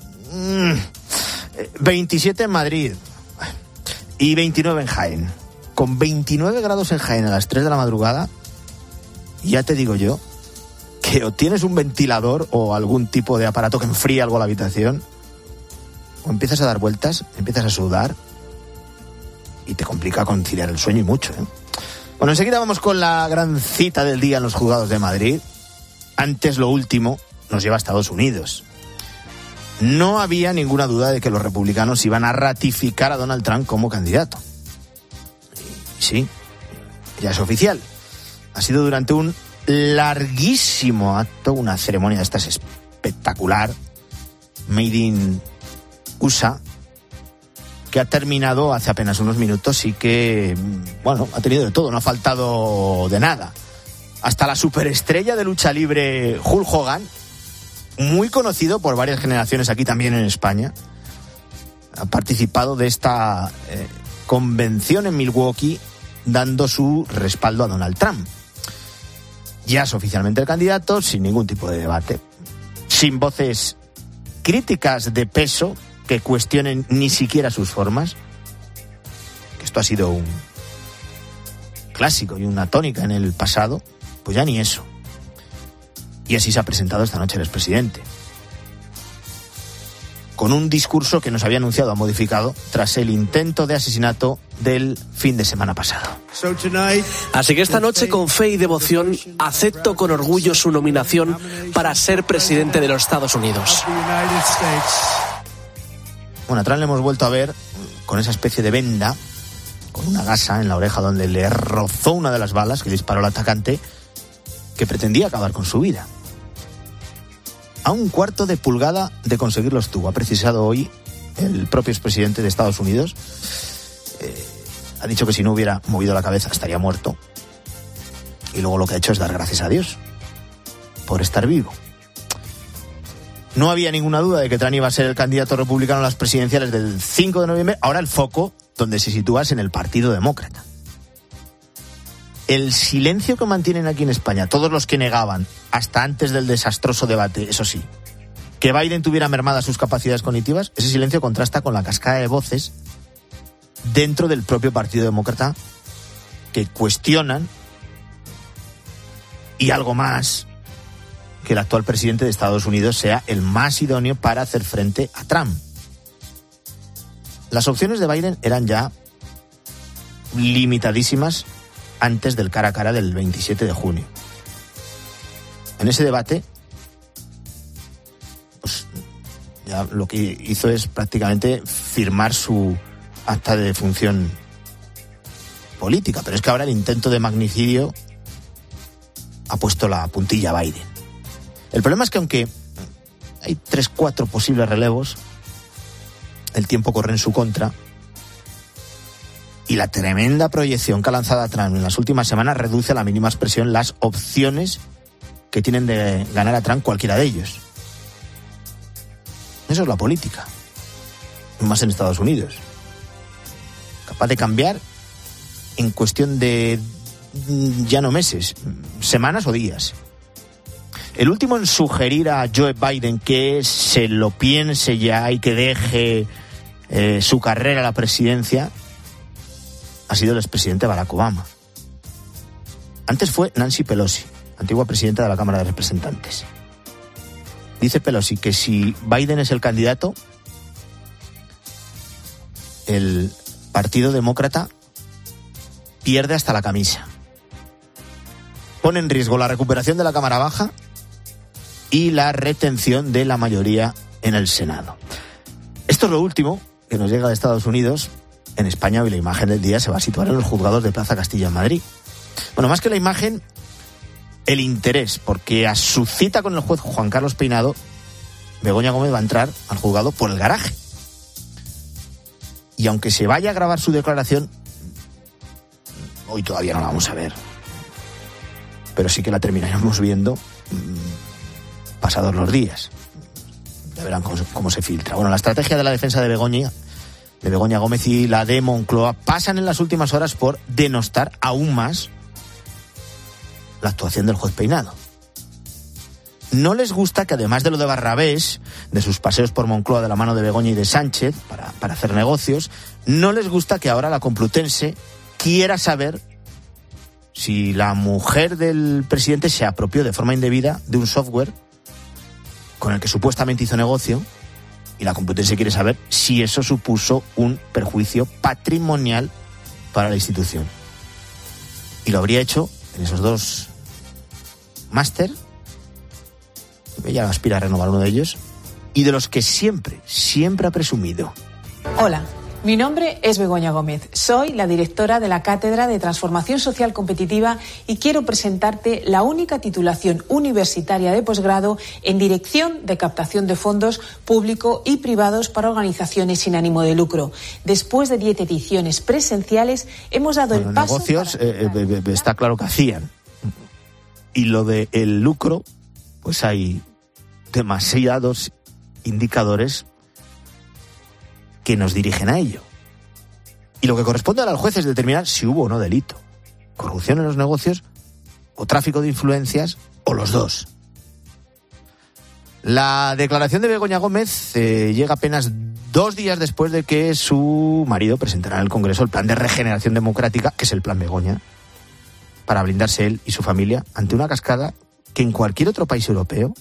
27 en Madrid y 29 en Jaén. Con 29 grados en Jaén a las 3 de la madrugada, ya te digo yo que o tienes un ventilador o algún tipo de aparato que enfríe algo la habitación, o empiezas a dar vueltas, empiezas a sudar y te complica conciliar el sueño y mucho, ¿eh? Bueno, enseguida vamos con la gran cita del día en los juzgados de Madrid. Antes, lo último nos lleva a Estados Unidos. No había ninguna duda de que los republicanos iban a ratificar a Donald Trump como candidato. Y sí, ya es oficial. Ha sido durante un larguísimo acto, una ceremonia de estas espectacular, made in USA, que ha terminado hace apenas unos minutos y que, bueno, ha tenido de todo, no ha faltado de nada. Hasta la superestrella de lucha libre Hulk Hogan, muy conocido por varias generaciones aquí también en España, ha participado de esta convención en Milwaukee dando su respaldo a Donald Trump. Ya es oficialmente el candidato, sin ningún tipo de debate, sin voces críticas de peso que cuestionen ni siquiera sus formas. Esto ha sido un clásico y una tónica en el pasado, pues ya ni eso. Y así se ha presentado esta noche el expresidente, con un discurso que nos había anunciado ha modificado tras el intento de asesinato del fin de semana pasado. Así que esta noche, con fe y devoción, acepto con orgullo su nominación para ser presidente de los Estados Unidos. Bueno, a Trump le hemos vuelto a ver con esa especie de venda, con una gasa en la oreja donde le rozó una de las balas que disparó el atacante, que pretendía acabar con su vida. A un cuarto de pulgada de conseguirlo estuvo. Ha precisado hoy el propio expresidente de Estados Unidos. Ha dicho que si no hubiera movido la cabeza estaría muerto. Y luego lo que ha hecho es dar gracias a Dios por estar vivo. No había ninguna duda de que Trump iba a ser el candidato republicano a las presidenciales del 5 de noviembre. Ahora el foco donde se sitúa es en el Partido Demócrata. El silencio que mantienen aquí en España todos los que negaban, hasta antes del desastroso debate, eso sí, que Biden tuviera mermadas sus capacidades cognitivas, ese silencio contrasta con la cascada de voces dentro del propio Partido Demócrata que cuestionan, y algo más, que el actual presidente de Estados Unidos sea el más idóneo para hacer frente a Trump. Las opciones de Biden eran ya limitadísimas antes del cara a cara del 27 de junio. En ese debate, pues ya lo que hizo es prácticamente firmar su acta de defunción política, pero es que ahora el intento de magnicidio ha puesto la puntilla a Biden. El problema es que aunque hay 3-4 posibles relevos, el tiempo corre en su contra y la tremenda proyección que ha lanzado a Trump en las últimas semanas reduce a la mínima expresión las opciones que tienen de ganar a Trump cualquiera de ellos. Eso es la política, más en Estados Unidos. Capaz de cambiar en cuestión de ya no meses, semanas o días. El último en sugerir a Joe Biden que se lo piense ya y que deje su carrera a la presidencia ha sido el expresidente Barack Obama. Antes fue Nancy Pelosi, antigua presidenta de la Cámara de Representantes. Dice Pelosi que si Biden es el candidato, el Partido Demócrata pierde hasta la camisa. Pone en riesgo la recuperación de la Cámara Baja y la retención de la mayoría en el Senado. Esto es lo último que nos llega de Estados Unidos. En España hoy la imagen del día se va a situar en los juzgados de Plaza Castilla en Madrid. Bueno, más que la imagen, el interés, porque a su cita con el juez Juan Carlos Peinado, Begoña Gómez va a entrar al juzgado por el garaje. Y aunque se vaya a grabar su declaración, hoy todavía no la vamos a ver. Pero sí que la terminaremos viendo pasados los días. Ya verán cómo se filtra. Bueno, la estrategia de la defensa de Begoña Gómez y la de Moncloa pasan en las últimas horas por denostar aún más la actuación del juez Peinado. No les gusta que, además de lo de Barrabés, de sus paseos por Moncloa de la mano de Begoña y de Sánchez para hacer negocios, no les gusta que ahora la Complutense quiera saber si la mujer del presidente se apropió de forma indebida de un software con el que supuestamente hizo negocio, y la Complutense quiere saber si eso supuso un perjuicio patrimonial para la institución. Y lo habría hecho en esos 2 máster. Ella aspira a renovar uno de ellos, y de los que siempre ha presumido. Hola, mi nombre es Begoña Gómez. Soy la directora de la Cátedra de Transformación Social Competitiva y quiero presentarte la única titulación universitaria de posgrado en Dirección de Captación de Fondos Público y Privados para Organizaciones sin ánimo de lucro. Después de 10 ediciones presenciales, hemos dado el paso... Negocios, está claro que hacían. Y lo del lucro, pues hay demasiados indicadores que nos dirigen a ello. Y lo que corresponde ahora al juez es determinar si hubo o no delito, corrupción en los negocios o tráfico de influencias, o los dos. La declaración de Begoña Gómez llega apenas 2 días después de que su marido presentara en el Congreso el plan de regeneración democrática, que es el plan Begoña, para blindarse él y su familia ante una cascada que en cualquier otro país europeo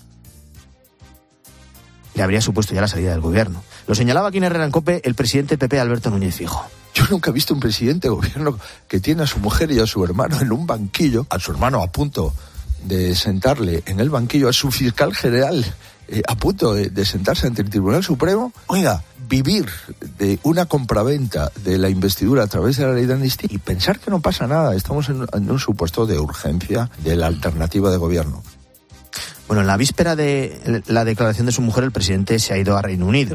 le habría supuesto ya la salida del gobierno. Lo señalaba aquí en Herrera en COPE el presidente PP, Alberto Núñez Fijo. Yo nunca he visto un presidente de gobierno que tiene a su mujer y a su hermano en un banquillo, a su hermano a punto de sentarle en el banquillo, a su fiscal general a punto de sentarse ante el Tribunal Supremo. Oiga, vivir de una compraventa de la investidura a través de la ley de amnistía y pensar que no pasa nada. Estamos en un supuesto de urgencia de la alternativa de gobierno. Bueno, en la víspera de la declaración de su mujer, el presidente se ha ido a Reino Unido.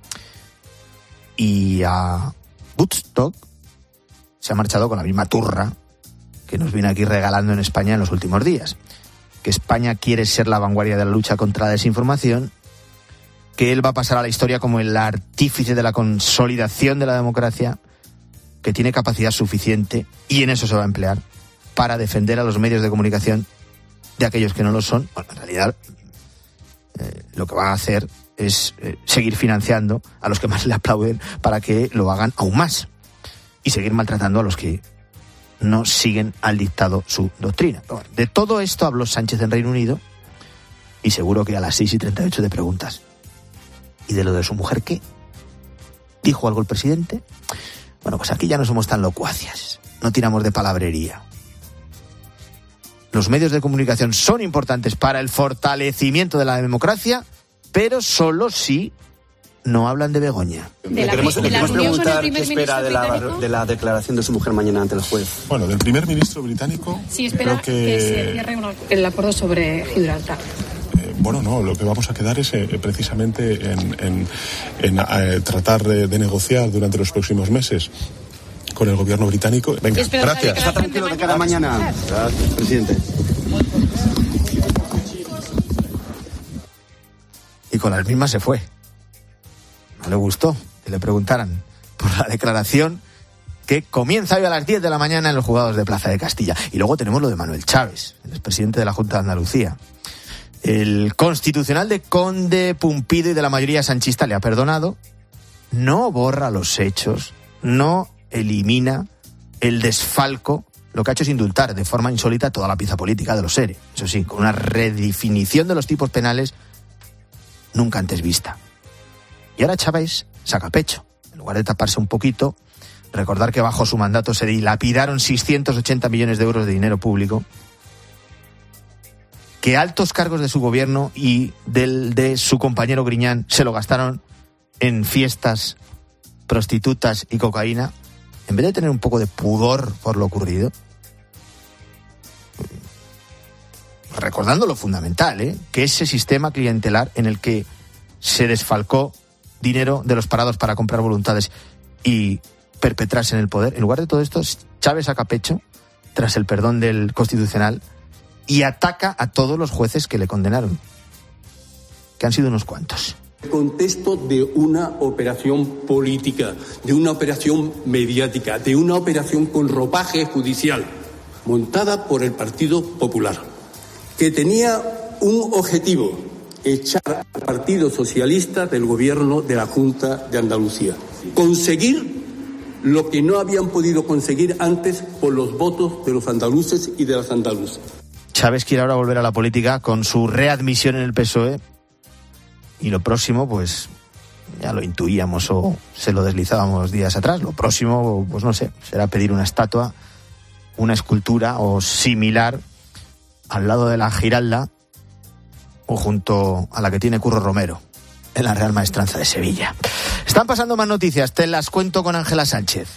Y a Woodstock se ha marchado con la misma turra que nos viene aquí regalando en España en los últimos días. Que España quiere ser la vanguardia de la lucha contra la desinformación, que él va a pasar a la historia como el artífice de la consolidación de la democracia, que tiene capacidad suficiente, y en eso se va a emplear, para defender a los medios de comunicación de aquellos que no lo son. Bueno, en realidad lo que va a hacer es seguir financiando a los que más le aplauden para que lo hagan aún más, y seguir maltratando a los que no siguen al dictado su doctrina. Bueno, de todo esto habló Sánchez en Reino Unido, y seguro que a las 6:38 de preguntas. ¿Y de lo de su mujer qué? ¿Dijo algo el presidente? Bueno, pues aquí ya no somos tan locuaces, no tiramos de palabrería. Los medios de comunicación son importantes para el fortalecimiento de la democracia, pero solo si no hablan de Begoña. ¿Le queremos preguntar qué espera de la declaración de su mujer mañana ante el juez? Bueno, del primer ministro británico... Sí, espera que se cierre el acuerdo sobre Gibraltar. Bueno, no, lo que vamos a quedar es precisamente en tratar de negociar durante los próximos meses con el gobierno británico. Venga, gracias. Está tranquilo de cara a mañana. Gracias, presidente. Y con las mismas se fue. No le gustó que le preguntaran por la declaración que comienza hoy a las 10 de la mañana en los juzgados de Plaza de Castilla. Y luego tenemos lo de Manuel Chávez, el expresidente de la Junta de Andalucía. El constitucional de Conde, Pumpido y de la mayoría sanchista le ha perdonado, no borra los hechos, no elimina el desfalco. Lo que ha hecho es indultar de forma insólita toda la pieza política de los ERE. Eso sí, con una redefinición de los tipos penales nunca antes vista. Y ahora Chávez saca pecho. En lugar de taparse un poquito, recordar que bajo su mandato se dilapidaron 680 millones de euros de dinero público, que altos cargos de su gobierno y del de su compañero Griñán se lo gastaron en fiestas, prostitutas y cocaína, en vez de tener un poco de pudor por lo ocurrido, recordando lo fundamental, que ese sistema clientelar en el que se desfalcó dinero de los parados para comprar voluntades y perpetrarse en el poder, en lugar de todo esto, Chávez saca pecho tras el perdón del Constitucional y ataca a todos los jueces que le condenaron, que han sido unos cuantos. En el contexto de una operación política, de una operación mediática, de una operación con ropaje judicial, montada por el Partido Popular, que tenía un objetivo: echar al Partido Socialista del gobierno de la Junta de Andalucía. Conseguir lo que no habían podido conseguir antes por los votos de los andaluces y de las andaluzas. Chávez quiere ahora volver a la política con su readmisión en el PSOE. Y lo próximo, pues ya lo intuíamos o se lo deslizábamos días atrás. Lo próximo, pues no sé, será pedir una estatua, una escultura o similar al lado de la Giralda o junto a la que tiene Curro Romero en la Real Maestranza de Sevilla. Están pasando más noticias, te las cuento con Ángela Sánchez.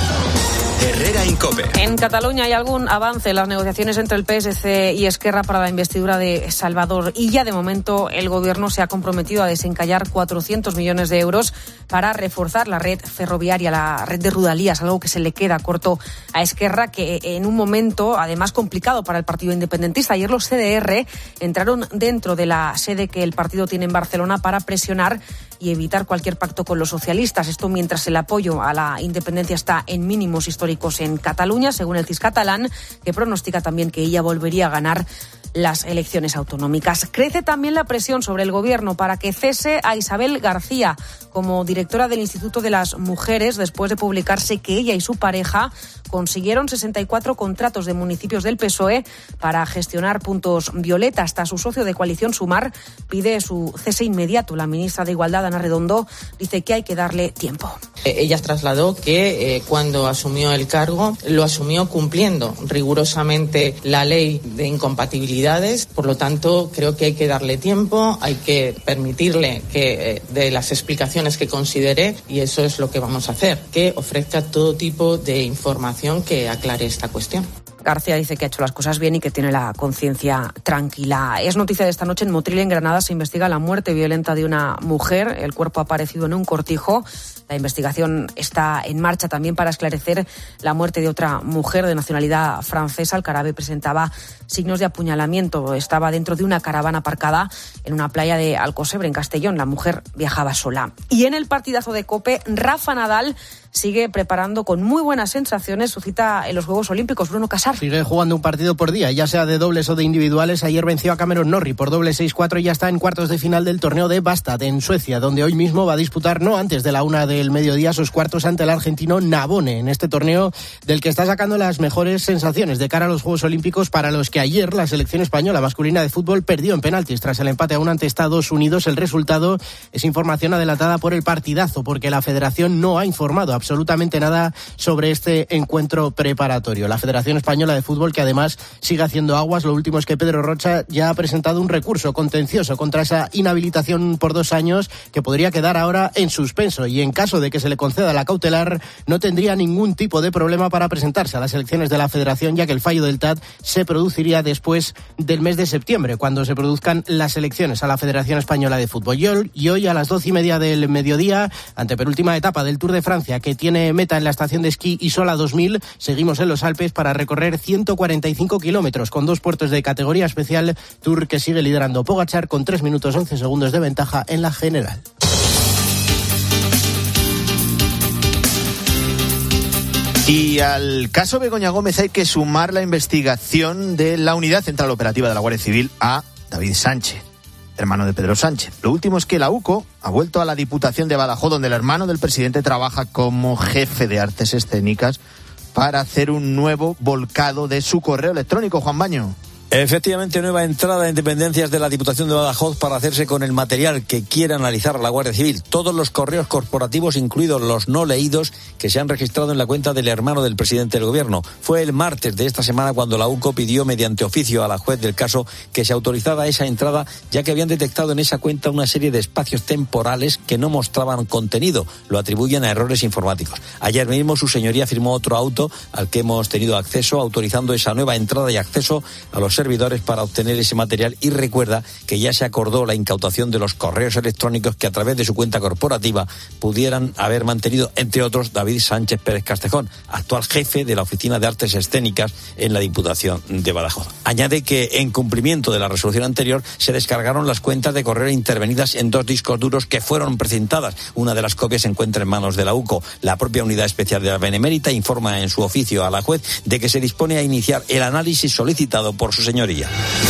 Herrera en COPE. En Cataluña hay algún avance en las negociaciones entre el PSC y Esquerra para la investidura de Salvador, y ya de momento el gobierno se ha comprometido a desencallar 400 millones de euros para reforzar la red ferroviaria, la red de Rodalías, algo que se le queda corto a Esquerra, que en un momento además complicado para el partido independentista. Ayer los CDR entraron dentro de la sede que el partido tiene en Barcelona para presionar y evitar cualquier pacto con los socialistas. Esto mientras el apoyo a la independencia está en mínimos históricos en Cataluña, según el CIS catalán, que pronostica también que ella volvería a ganar las elecciones autonómicas. Crece también la presión sobre el gobierno para que cese a Isabel García como directora del Instituto de las Mujeres, después de publicarse que ella y su pareja consiguieron 64 contratos de municipios del PSOE para gestionar puntos violeta. Hasta su socio de coalición, Sumar, pide su cese inmediato. La ministra de Igualdad, Ana Redondo, dice que hay que darle tiempo. Ella trasladó que cuando asumió el cargo lo asumió cumpliendo rigurosamente la ley de incompatibilidades. Por lo tanto, creo que hay que darle tiempo, hay que permitirle que dé las explicaciones que considere, y eso es lo que vamos a hacer, que ofrezca todo tipo de información que aclare esta cuestión. García dice que ha hecho las cosas bien y que tiene la conciencia tranquila. Es noticia de esta noche: en Motril, en Granada, se investiga la muerte violenta de una mujer. El cuerpo ha aparecido en un cortijo. La investigación está en marcha también para esclarecer la muerte de otra mujer de nacionalidad francesa. El cadáver presentaba signos de apuñalamiento. Estaba dentro de una caravana aparcada en una playa de Alcosebre, en Castellón. La mujer viajaba sola. Y en el partidazo de COPE, Rafa Nadal sigue preparando con muy buenas sensaciones su cita en los Juegos Olímpicos. Bruno Casar. Sigue jugando un partido por día, ya sea de dobles o de individuales. Ayer venció a Cameron Norrie por doble 6-4 y ya está en cuartos de final del torneo de Bastad en Suecia, donde hoy mismo va a disputar, no antes de la 1 del mediodía, sus cuartos ante el argentino Nabone, en este torneo del que está sacando las mejores sensaciones de cara a los Juegos Olímpicos, para los que ayer la selección española masculina de fútbol perdió en penaltis tras el empate a 1 ante Estados Unidos. El resultado es información adelantada por el partidazo, porque la federación no ha informado absolutamente nada sobre este encuentro preparatorio. La Federación Española de Fútbol, que además sigue haciendo aguas. Lo último es que Pedro Rocha ya ha presentado un recurso contencioso contra esa inhabilitación por 2 años, que podría quedar ahora en suspenso, y en caso de que se le conceda la cautelar no tendría ningún tipo de problema para presentarse a las elecciones de la Federación, ya que el fallo del TAT se produciría después del mes de septiembre, cuando se produzcan las elecciones a la Federación Española de Fútbol. Y hoy a las 12:30 del mediodía, antepenúltima etapa del Tour de Francia, que tiene meta en la estación de esquí Isola 2000, seguimos en los Alpes para recorrer 145 kilómetros con 2 puertos de categoría especial. Tour que sigue liderando Pogačar con 3 minutos 11 segundos de ventaja en la general. Y al caso Begoña Gómez hay que sumar la investigación de la Unidad Central Operativa de la Guardia Civil a David Sánchez, hermano de Pedro Sánchez. Lo último es que la UCO ha vuelto a la Diputación de Badajoz, donde el hermano del presidente trabaja como jefe de artes escénicas, para hacer un nuevo volcado de su correo electrónico. Juan Baño. Efectivamente, nueva entrada en dependencias de la Diputación de Badajoz para hacerse con el material que quiere analizar la Guardia Civil. Todos los correos corporativos, incluidos los no leídos, que se han registrado en la cuenta del hermano del presidente del Gobierno. Fue el martes de esta semana cuando la UCO pidió mediante oficio a la juez del caso que se autorizara esa entrada, ya que habían detectado en esa cuenta una serie de espacios temporales que no mostraban contenido. Lo atribuyen a errores informáticos. Ayer mismo su señoría firmó otro auto al que hemos tenido acceso, autorizando esa nueva entrada y acceso a los servidores para obtener ese material, y recuerda que ya se acordó la incautación de los correos electrónicos que a través de su cuenta corporativa pudieran haber mantenido, entre otros, David Sánchez Pérez Castejón, actual jefe de la Oficina de Artes Escénicas en la Diputación de Badajoz. Añade que, en cumplimiento de la resolución anterior, se descargaron las cuentas de correo intervenidas en 2 discos duros que fueron precintadas. Una de las copias se encuentra en manos de la UCO. La propia Unidad Especial de la Benemérita informa en su oficio a la juez de que se dispone a iniciar el análisis solicitado por su señoría.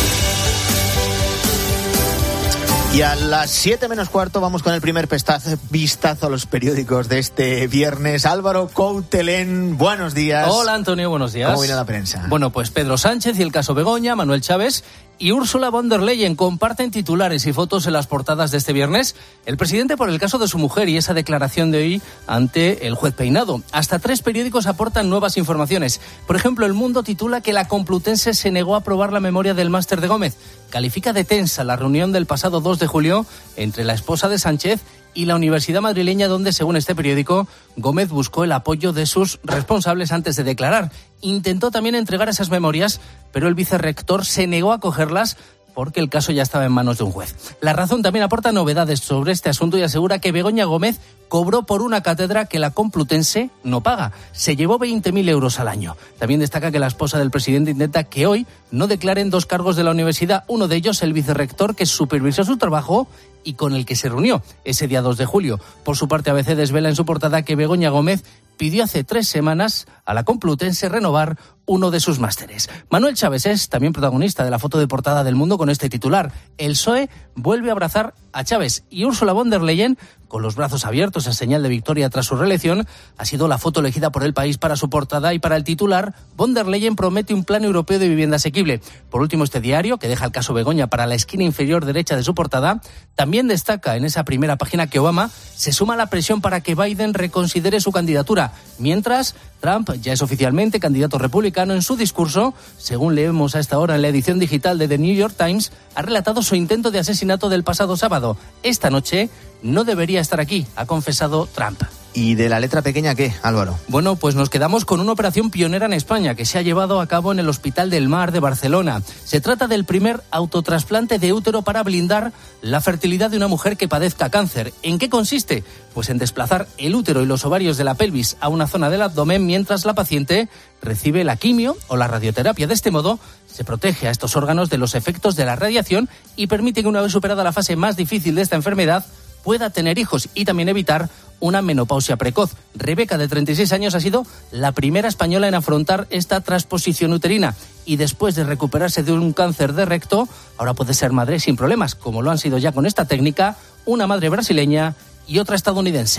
Y a las 7 menos cuarto vamos con el primer vistazo a los periódicos de este viernes. Álvaro Coutelén, buenos días. Hola, Antonio, buenos días. ¿Cómo viene la prensa? Bueno, pues Pedro Sánchez y el caso Begoña, Manuel Chávez y Ursula von der Leyen comparten titulares y fotos en las portadas de este viernes. El presidente por el caso de su mujer y esa declaración de hoy ante el juez Peinado. Hasta 3 periódicos aportan nuevas informaciones. Por ejemplo, El Mundo titula que la Complutense se negó a aprobar la memoria del máster de Gómez. Califica de tensa la reunión del pasado 2 de julio entre la esposa de Sánchez y la Universidad Madrileña, donde, según este periódico, Gómez buscó el apoyo de sus responsables antes de declarar. Intentó también entregar esas memorias, pero el vicerrector se negó a cogerlas porque el caso ya estaba en manos de un juez. La Razón también aporta novedades sobre este asunto y asegura que Begoña Gómez cobró por una cátedra que la Complutense no paga. Se llevó 20.000 euros al año. También destaca que la esposa del presidente intenta que hoy no declaren 2 cargos de la universidad, uno de ellos el vicerrector que supervisó su trabajo y con el que se reunió ese día 2 de julio. Por su parte, ABC desvela en su portada que Begoña Gómez pidió hace 3 semanas a la Complutense renovar uno de sus másteres. Manuel Chávez es también protagonista de la foto de portada del Mundo con este titular. El PSOE vuelve a abrazar a Chávez y Ursula von der Leyen, con los brazos abiertos en señal de victoria tras su reelección, ha sido la foto elegida por El País para su portada y para el titular. Von der Leyen promete un plan europeo de vivienda asequible. Por último, este diario, que deja el caso Begoña para la esquina inferior derecha de su portada, también destaca en esa primera página que Obama se suma a la presión para que Biden reconsidere su candidatura, mientras Trump ya es oficialmente candidato republicano. En su discurso, según leemos a esta hora en la edición digital de The New York Times, ha relatado su intento de asesinato del pasado sábado. Esta noche no debería estar aquí, ha confesado Trump. ¿Y de la letra pequeña qué, Álvaro? Bueno, pues nos quedamos con una operación pionera en España que se ha llevado a cabo en el Hospital del Mar de Barcelona. Se trata del primer autotrasplante de útero para blindar la fertilidad de una mujer que padezca cáncer. ¿En qué consiste? Pues en desplazar el útero y los ovarios de la pelvis a una zona del abdomen mientras la paciente recibe la quimio o la radioterapia. De este modo, se protege a estos órganos de los efectos de la radiación y permite que, una vez superada la fase más difícil de esta enfermedad, pueda tener hijos y también evitar una menopausia precoz. Rebeca, de 36 años, ha sido la primera española en afrontar esta transposición uterina y después de recuperarse de un cáncer de recto, ahora puede ser madre sin problemas, como lo han sido ya con esta técnica una madre brasileña y otra estadounidense.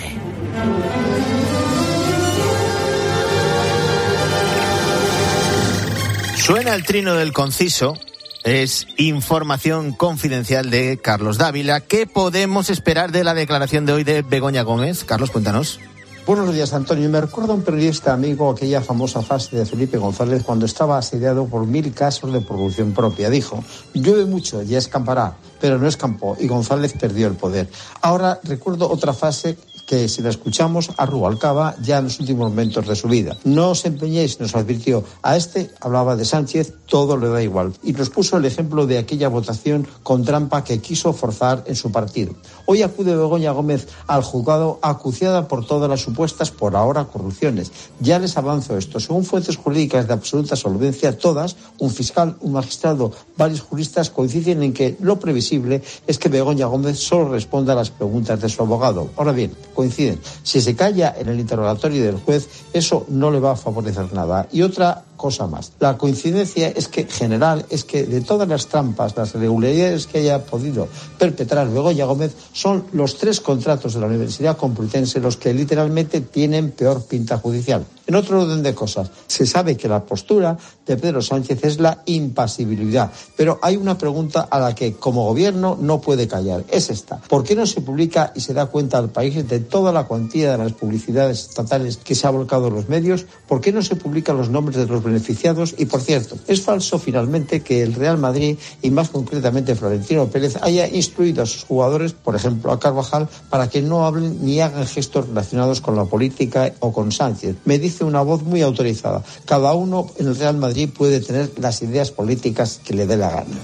Suena el trino del conciso. Es información confidencial de Carlos Dávila. ¿Qué podemos esperar de la declaración de hoy de Begoña Gómez? Carlos, cuéntanos. Buenos días, Antonio. Me recuerda un periodista amigo aquella famosa frase de Felipe González cuando estaba asediado por 1000 casos de producción propia. Dijo: llueve mucho, ya escampará, pero no escampó y González perdió el poder. Ahora recuerdo otra frase que, si la escuchamos a Rubalcaba ya en los últimos momentos de su vida. No os empeñéis, nos advirtió. A este, hablaba de Sánchez, todo le da igual. Y nos puso el ejemplo de aquella votación con trampa que quiso forzar en su partido. Hoy acude Begoña Gómez al juzgado acuciada por todas las supuestas, por ahora, corrupciones. Ya les avanzo esto. Según fuentes jurídicas de absoluta solvencia, todas, un fiscal, un magistrado, varios juristas, coinciden en que lo previsible es que Begoña Gómez solo responda a las preguntas de su abogado. Ahora bien, coinciden. Si se calla en el interrogatorio del juez, eso no le va a favorecer nada. Y otra cosa más. La coincidencia general es que de todas las trampas, las irregularidades que haya podido perpetrar Begoña Gómez, son los 3 contratos de la Universidad Complutense los que literalmente tienen peor pinta judicial. En otro orden de cosas, se sabe que la postura de Pedro Sánchez es la impasibilidad, pero hay una pregunta a la que como gobierno no puede callar, es esta: ¿por qué no se publica y se da cuenta al país de toda la cuantía de las publicidades estatales que se ha volcado en los medios? ¿Por qué no se publican los nombres de los beneficiados? Y por cierto, es falso finalmente que el Real Madrid, y más concretamente Florentino Pérez, haya instruido a sus jugadores, por ejemplo a Carvajal, para que no hablen ni hagan gestos relacionados con la política o con Sánchez. Me dice una voz muy autorizada: cada uno en el Real Madrid puede tener las ideas políticas que le dé la gana.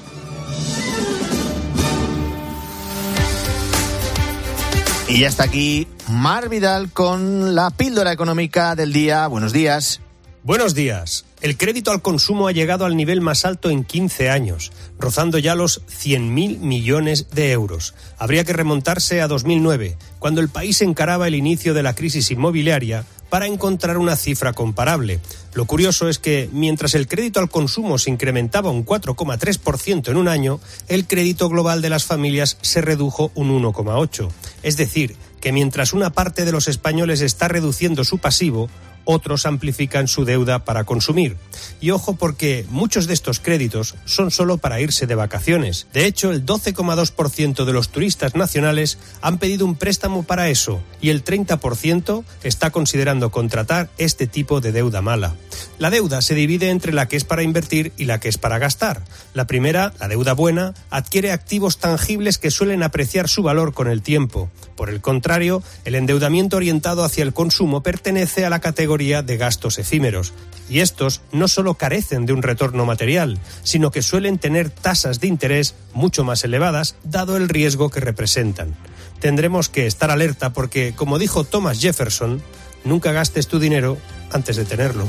Y ya está aquí Mar Vidal con la píldora económica del día. Buenos días. Buenos días. El crédito al consumo ha llegado al nivel más alto en 15 años, rozando ya los 100.000 millones de euros. Habría que remontarse a 2009, cuando el país encaraba el inicio de la crisis inmobiliaria, para encontrar una cifra comparable. Lo curioso es que, mientras el crédito al consumo se incrementaba un 4,3% en un año, el crédito global de las familias se redujo un 1,8%. Es decir, que mientras una parte de los españoles está reduciendo su pasivo, otros amplifican su deuda para consumir. Y ojo, porque muchos de estos créditos son solo para irse de vacaciones. De hecho, el 12,2% de los turistas nacionales han pedido un préstamo para eso, y el 30% está considerando contratar este tipo de deuda mala. La deuda se divide entre la que es para invertir y la que es para gastar. La primera, la deuda buena, adquiere activos tangibles que suelen apreciar su valor con el tiempo. Por el contrario, el endeudamiento orientado hacia el consumo pertenece a la categoría de gastos efímeros. Y estos no solo carecen de un retorno material, sino que suelen tener tasas de interés mucho más elevadas, dado el riesgo que representan. Tendremos que estar alerta porque, como dijo Thomas Jefferson, nunca gastes tu dinero antes de tenerlo.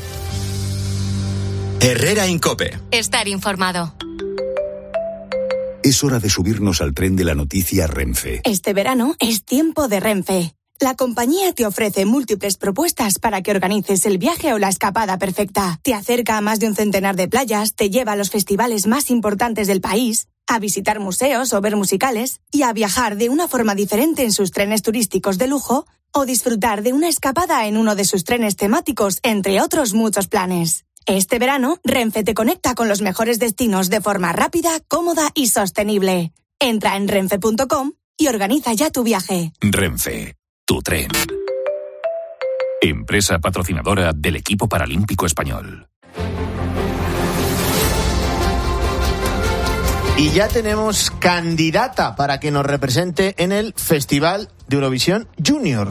Herrera en COPE. Estar informado. Es hora de subirnos al tren de la noticia Renfe. Este verano es tiempo de Renfe. La compañía te ofrece múltiples propuestas para que organices el viaje o la escapada perfecta. Te acerca a más de un centenar de playas, te lleva a los festivales más importantes del país, a visitar museos o ver musicales y a viajar de una forma diferente en sus trenes turísticos de lujo o disfrutar de una escapada en uno de sus trenes temáticos, entre otros muchos planes. Este verano, Renfe te conecta con los mejores destinos de forma rápida, cómoda y sostenible. Entra en renfe.com y organiza ya tu viaje. Renfe, tu tren. Empresa patrocinadora del equipo paralímpico español. Y ya tenemos candidata para que nos represente en el Festival de Eurovisión Junior.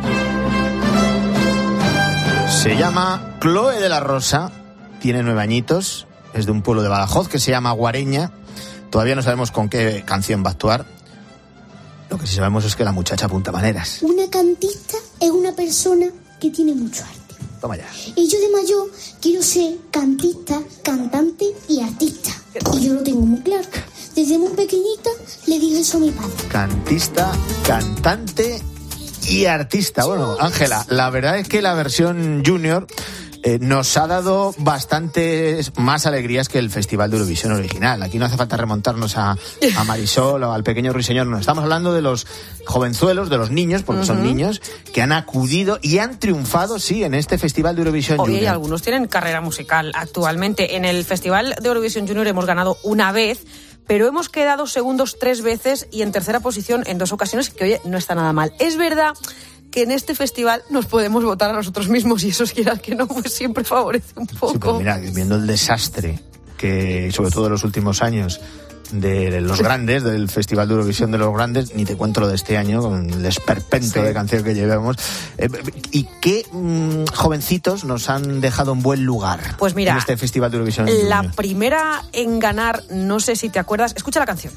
Se llama Chloe de la Rosa, tiene 9 añitos, es de un pueblo de Badajoz que se llama Guareña. Todavía no sabemos con qué canción va a actuar. Lo que sí sabemos es que la muchacha apunta maneras. Una cantista es una persona que tiene mucho arte. Toma ya. Y yo de mayor quiero ser cantista, cantante y artista. Y yo lo tengo muy claro. Desde muy pequeñita le dije eso a mi padre. Cantista, cantante y artista. Bueno, Ángela, la verdad es que la versión Junior nos ha dado bastantes más alegrías que el Festival de Eurovisión original. Aquí no hace falta remontarnos a Marisol o al Pequeño Ruiseñor. No, estamos hablando de los jovenzuelos, de los niños, porque son niños, que han acudido y han triunfado, sí, en este Festival de Eurovisión Junior. Y algunos tienen carrera musical actualmente. En el Festival de Eurovisión Junior hemos ganado una vez, pero hemos quedado segundos 3 veces y en tercera posición en 2 ocasiones, que oye, no está nada mal. Es verdad que en este festival nos podemos votar a nosotros mismos y eso, quieras que no, pues siempre favorece un poco. Sí, pues mira, viendo el desastre que, sobre todo en los últimos años, de los grandes, del Festival de Eurovisión de los grandes, ni te cuento lo de este año, con el esperpento de canción que llevamos. ¿Y qué jovencitos nos han dejado en buen lugar pues mira, en este Festival de Eurovisión? La primera en ganar, no sé si te acuerdas, escucha la canción.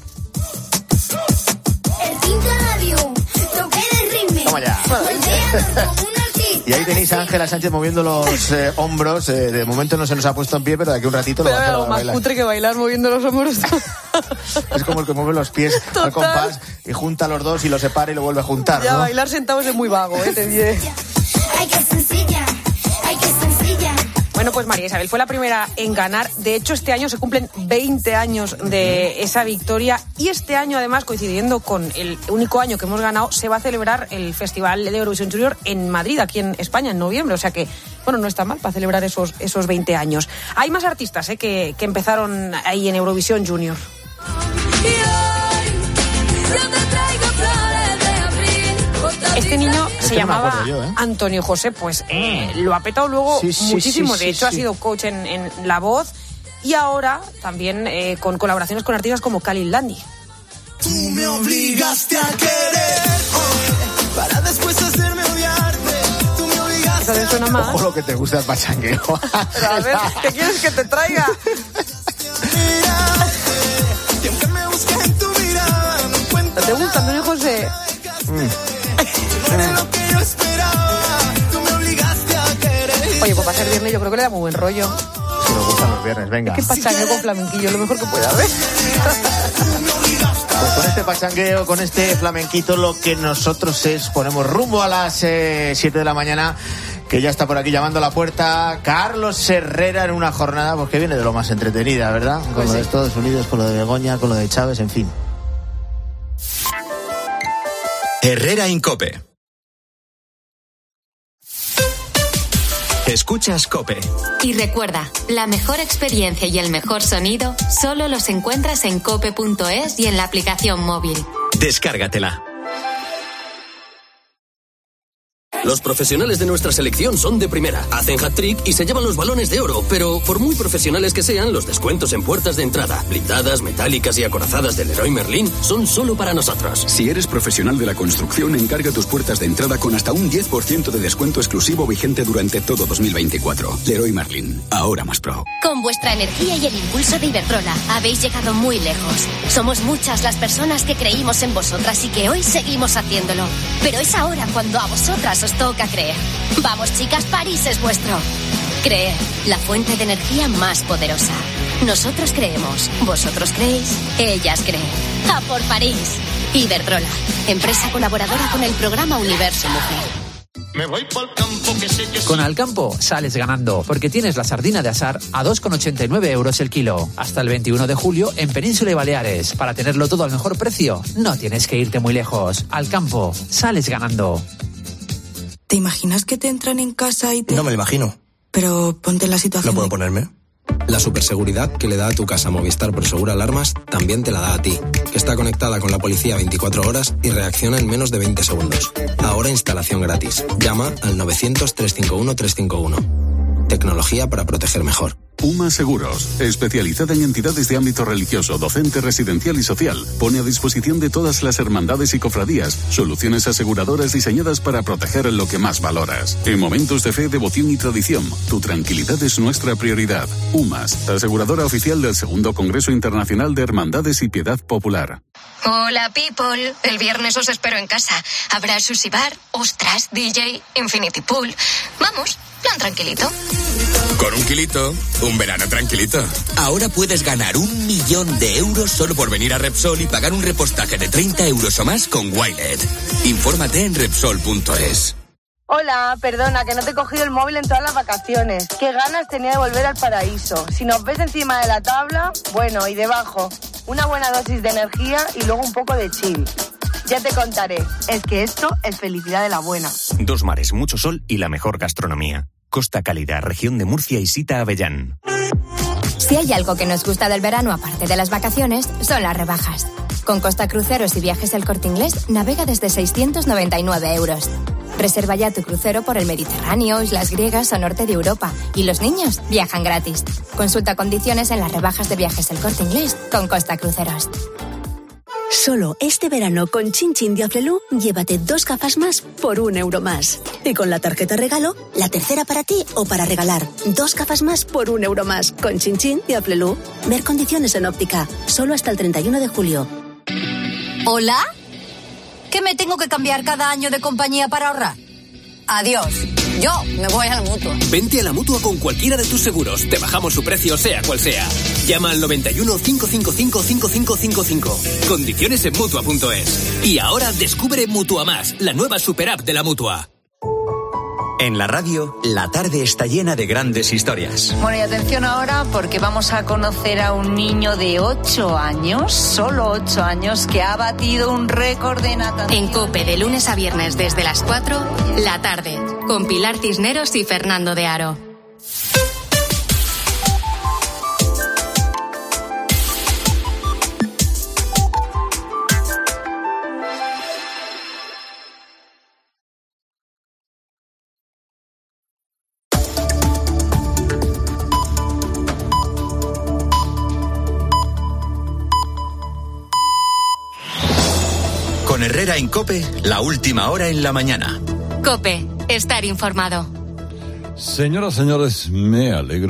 Toma ya. Y ahí tenéis a Ángela Sánchez moviendo los hombros. De momento no se nos ha puesto en pie, pero de aquí un ratito lo va a hacer. Algo más cutre que bailar moviendo los hombros. Es como el que mueve los pies al compás y junta los dos y los separa y lo vuelve a juntar, ya, ¿no? Bailar sentados es muy vago, te diré. Bueno, Bueno, pues María Isabel fue la primera en ganar. De hecho, este año se cumplen 20 años de esa victoria y este año, además, coincidiendo con el único año que hemos ganado, se va a celebrar el Festival de Eurovisión Junior en Madrid, aquí en España, en noviembre. O sea que, bueno, no está mal para celebrar esos 20 años. Hay más artistas que empezaron ahí en Eurovisión Junior. Este niño se llamaba Antonio José, pues lo ha petado luego muchísimo. De hecho, ha sido coach en La Voz y ahora también con colaboraciones con artistas como Khalil Landi. Tú me obligaste a querer para después hacerme odiarte. Tú me obligaste. Esta vez suena más. Ojo lo que te gusta el pachangueo. Pero a ver, ¿qué quieres que te traiga? ¿No te gusta, Antonio José? Oye, pues para ser viernes yo creo que le da muy buen rollo. Si nos gustan los viernes, venga. Es que pachangueo con flamenquillo, lo mejor que puede haber. Pues con este pachangueo, con este flamenquito, lo que nosotros ponemos rumbo a las 7 de la mañana, que ya está por aquí llamando a la puerta Carlos Herrera en una jornada pues que viene de lo más entretenida, ¿verdad? Con pues lo de Estados Unidos, con lo de Begoña, con lo de Chávez, en fin. Herrera en COPE. Escuchas COPE. Y recuerda, la mejor experiencia y el mejor sonido solo los encuentras en cope.es y en la aplicación móvil. Descárgatela. Los profesionales de nuestra selección son de primera, hacen hat-trick y se llevan los balones de oro, pero por muy profesionales que sean, los descuentos en puertas de entrada, blindadas, metálicas y acorazadas del Leroy Merlin son solo para nosotros. Si eres profesional de la construcción, encarga tus puertas de entrada con hasta un 10% de descuento exclusivo vigente durante todo 2024. Leroy Merlin, ahora más pro. Con vuestra energía y el impulso de Iberdrola habéis llegado muy lejos. Somos muchas las personas que creímos en vosotras y que hoy seguimos haciéndolo. Pero es ahora cuando a vosotras os toca creer. Vamos, chicas, París es vuestro. Creer, la fuente de energía más poderosa. Nosotros creemos, vosotros creéis, ellas creen. ¡A por París! Iberdrola, empresa colaboradora con el programa Universo Mujer. Me voy pa'l campo que sé que Con Alcampo sales ganando, porque tienes la sardina de asar a 2,89 euros el kilo. Hasta el 21 de julio en Península y Baleares. Para tenerlo todo al mejor precio, no tienes que irte muy lejos. Alcampo, sales ganando. ¿Te imaginas que te entran en casa y te...? No me lo imagino. Pero ponte en la situación... ¿No puedo ponerme? La superseguridad que le da a tu casa Movistar Prosegur Alarmas también te la da a ti. Está conectada con la policía 24 horas y reacciona en menos de 20 segundos. Ahora instalación gratis. Llama al 900-351-351. Tecnología para proteger mejor. UMA Seguros, especializada en entidades de ámbito religioso, docente, residencial y social, pone a disposición de todas las hermandades y cofradías soluciones aseguradoras diseñadas para proteger lo que más valoras. En momentos de fe, devoción y tradición, tu tranquilidad es nuestra prioridad. UMAS, aseguradora oficial del Segundo Congreso Internacional de Hermandades y Piedad Popular. Hola, people. El viernes os espero en casa. Habrá sushi bar, ostras, DJ, infinity pool. Vamos, plan tranquilito. Con un kilito, un verano tranquilito. Ahora puedes ganar 1 millón de euros solo por venir a Repsol y pagar un repostaje de 30 euros o más con Wilet. Infórmate en Repsol.es. Hola, perdona, que no te he cogido el móvil en todas las vacaciones. Qué ganas tenía de volver al paraíso. Si nos ves encima de la tabla, bueno, y debajo, una buena dosis de energía y luego un poco de chill. Ya te contaré. Es que esto es felicidad de la buena. 2 mares, mucho sol y la mejor gastronomía. Costa Cálida, región de Murcia y Sita Avellán. Si hay algo que nos gusta del verano aparte de las vacaciones, son las rebajas. Con Costa Cruceros y Viajes El Corte Inglés, navega desde 699 euros. Reserva ya tu crucero por el Mediterráneo, islas griegas o norte de Europa. Y los niños viajan gratis. Consulta condiciones en las rebajas de Viajes El Corte Inglés con Costa Cruceros. Solo este verano con Chin Chin de Aflelu, llévate 2 gafas más por 1 euro más. Y con la tarjeta regalo, la tercera para ti o para regalar. 2 gafas más por 1 euro más. Con Chin Chin de Aflelu. Ver condiciones en óptica. Solo hasta el 31 de julio. ¿Hola? ¿Que me tengo que cambiar cada año de compañía para ahorrar? Adiós. Yo me voy a la Mutua. Vente a la Mutua con cualquiera de tus seguros. Te bajamos su precio, sea cual sea. Llama al 91 555 5555. Condiciones en Mutua.es. Y ahora descubre Mutua Más, la nueva super app de la Mutua. En la radio, la tarde está llena de grandes historias. Bueno, y atención ahora porque vamos a conocer a un niño de 8 años, solo 8 años, que ha batido un récord de natación. En COPE, de lunes a viernes desde las 4, la tarde, con Pilar Cisneros y Fernando de Aro. Con Herrera en COPE, la última hora en la mañana. COPE, estar informado. Señoras, señores, me alegro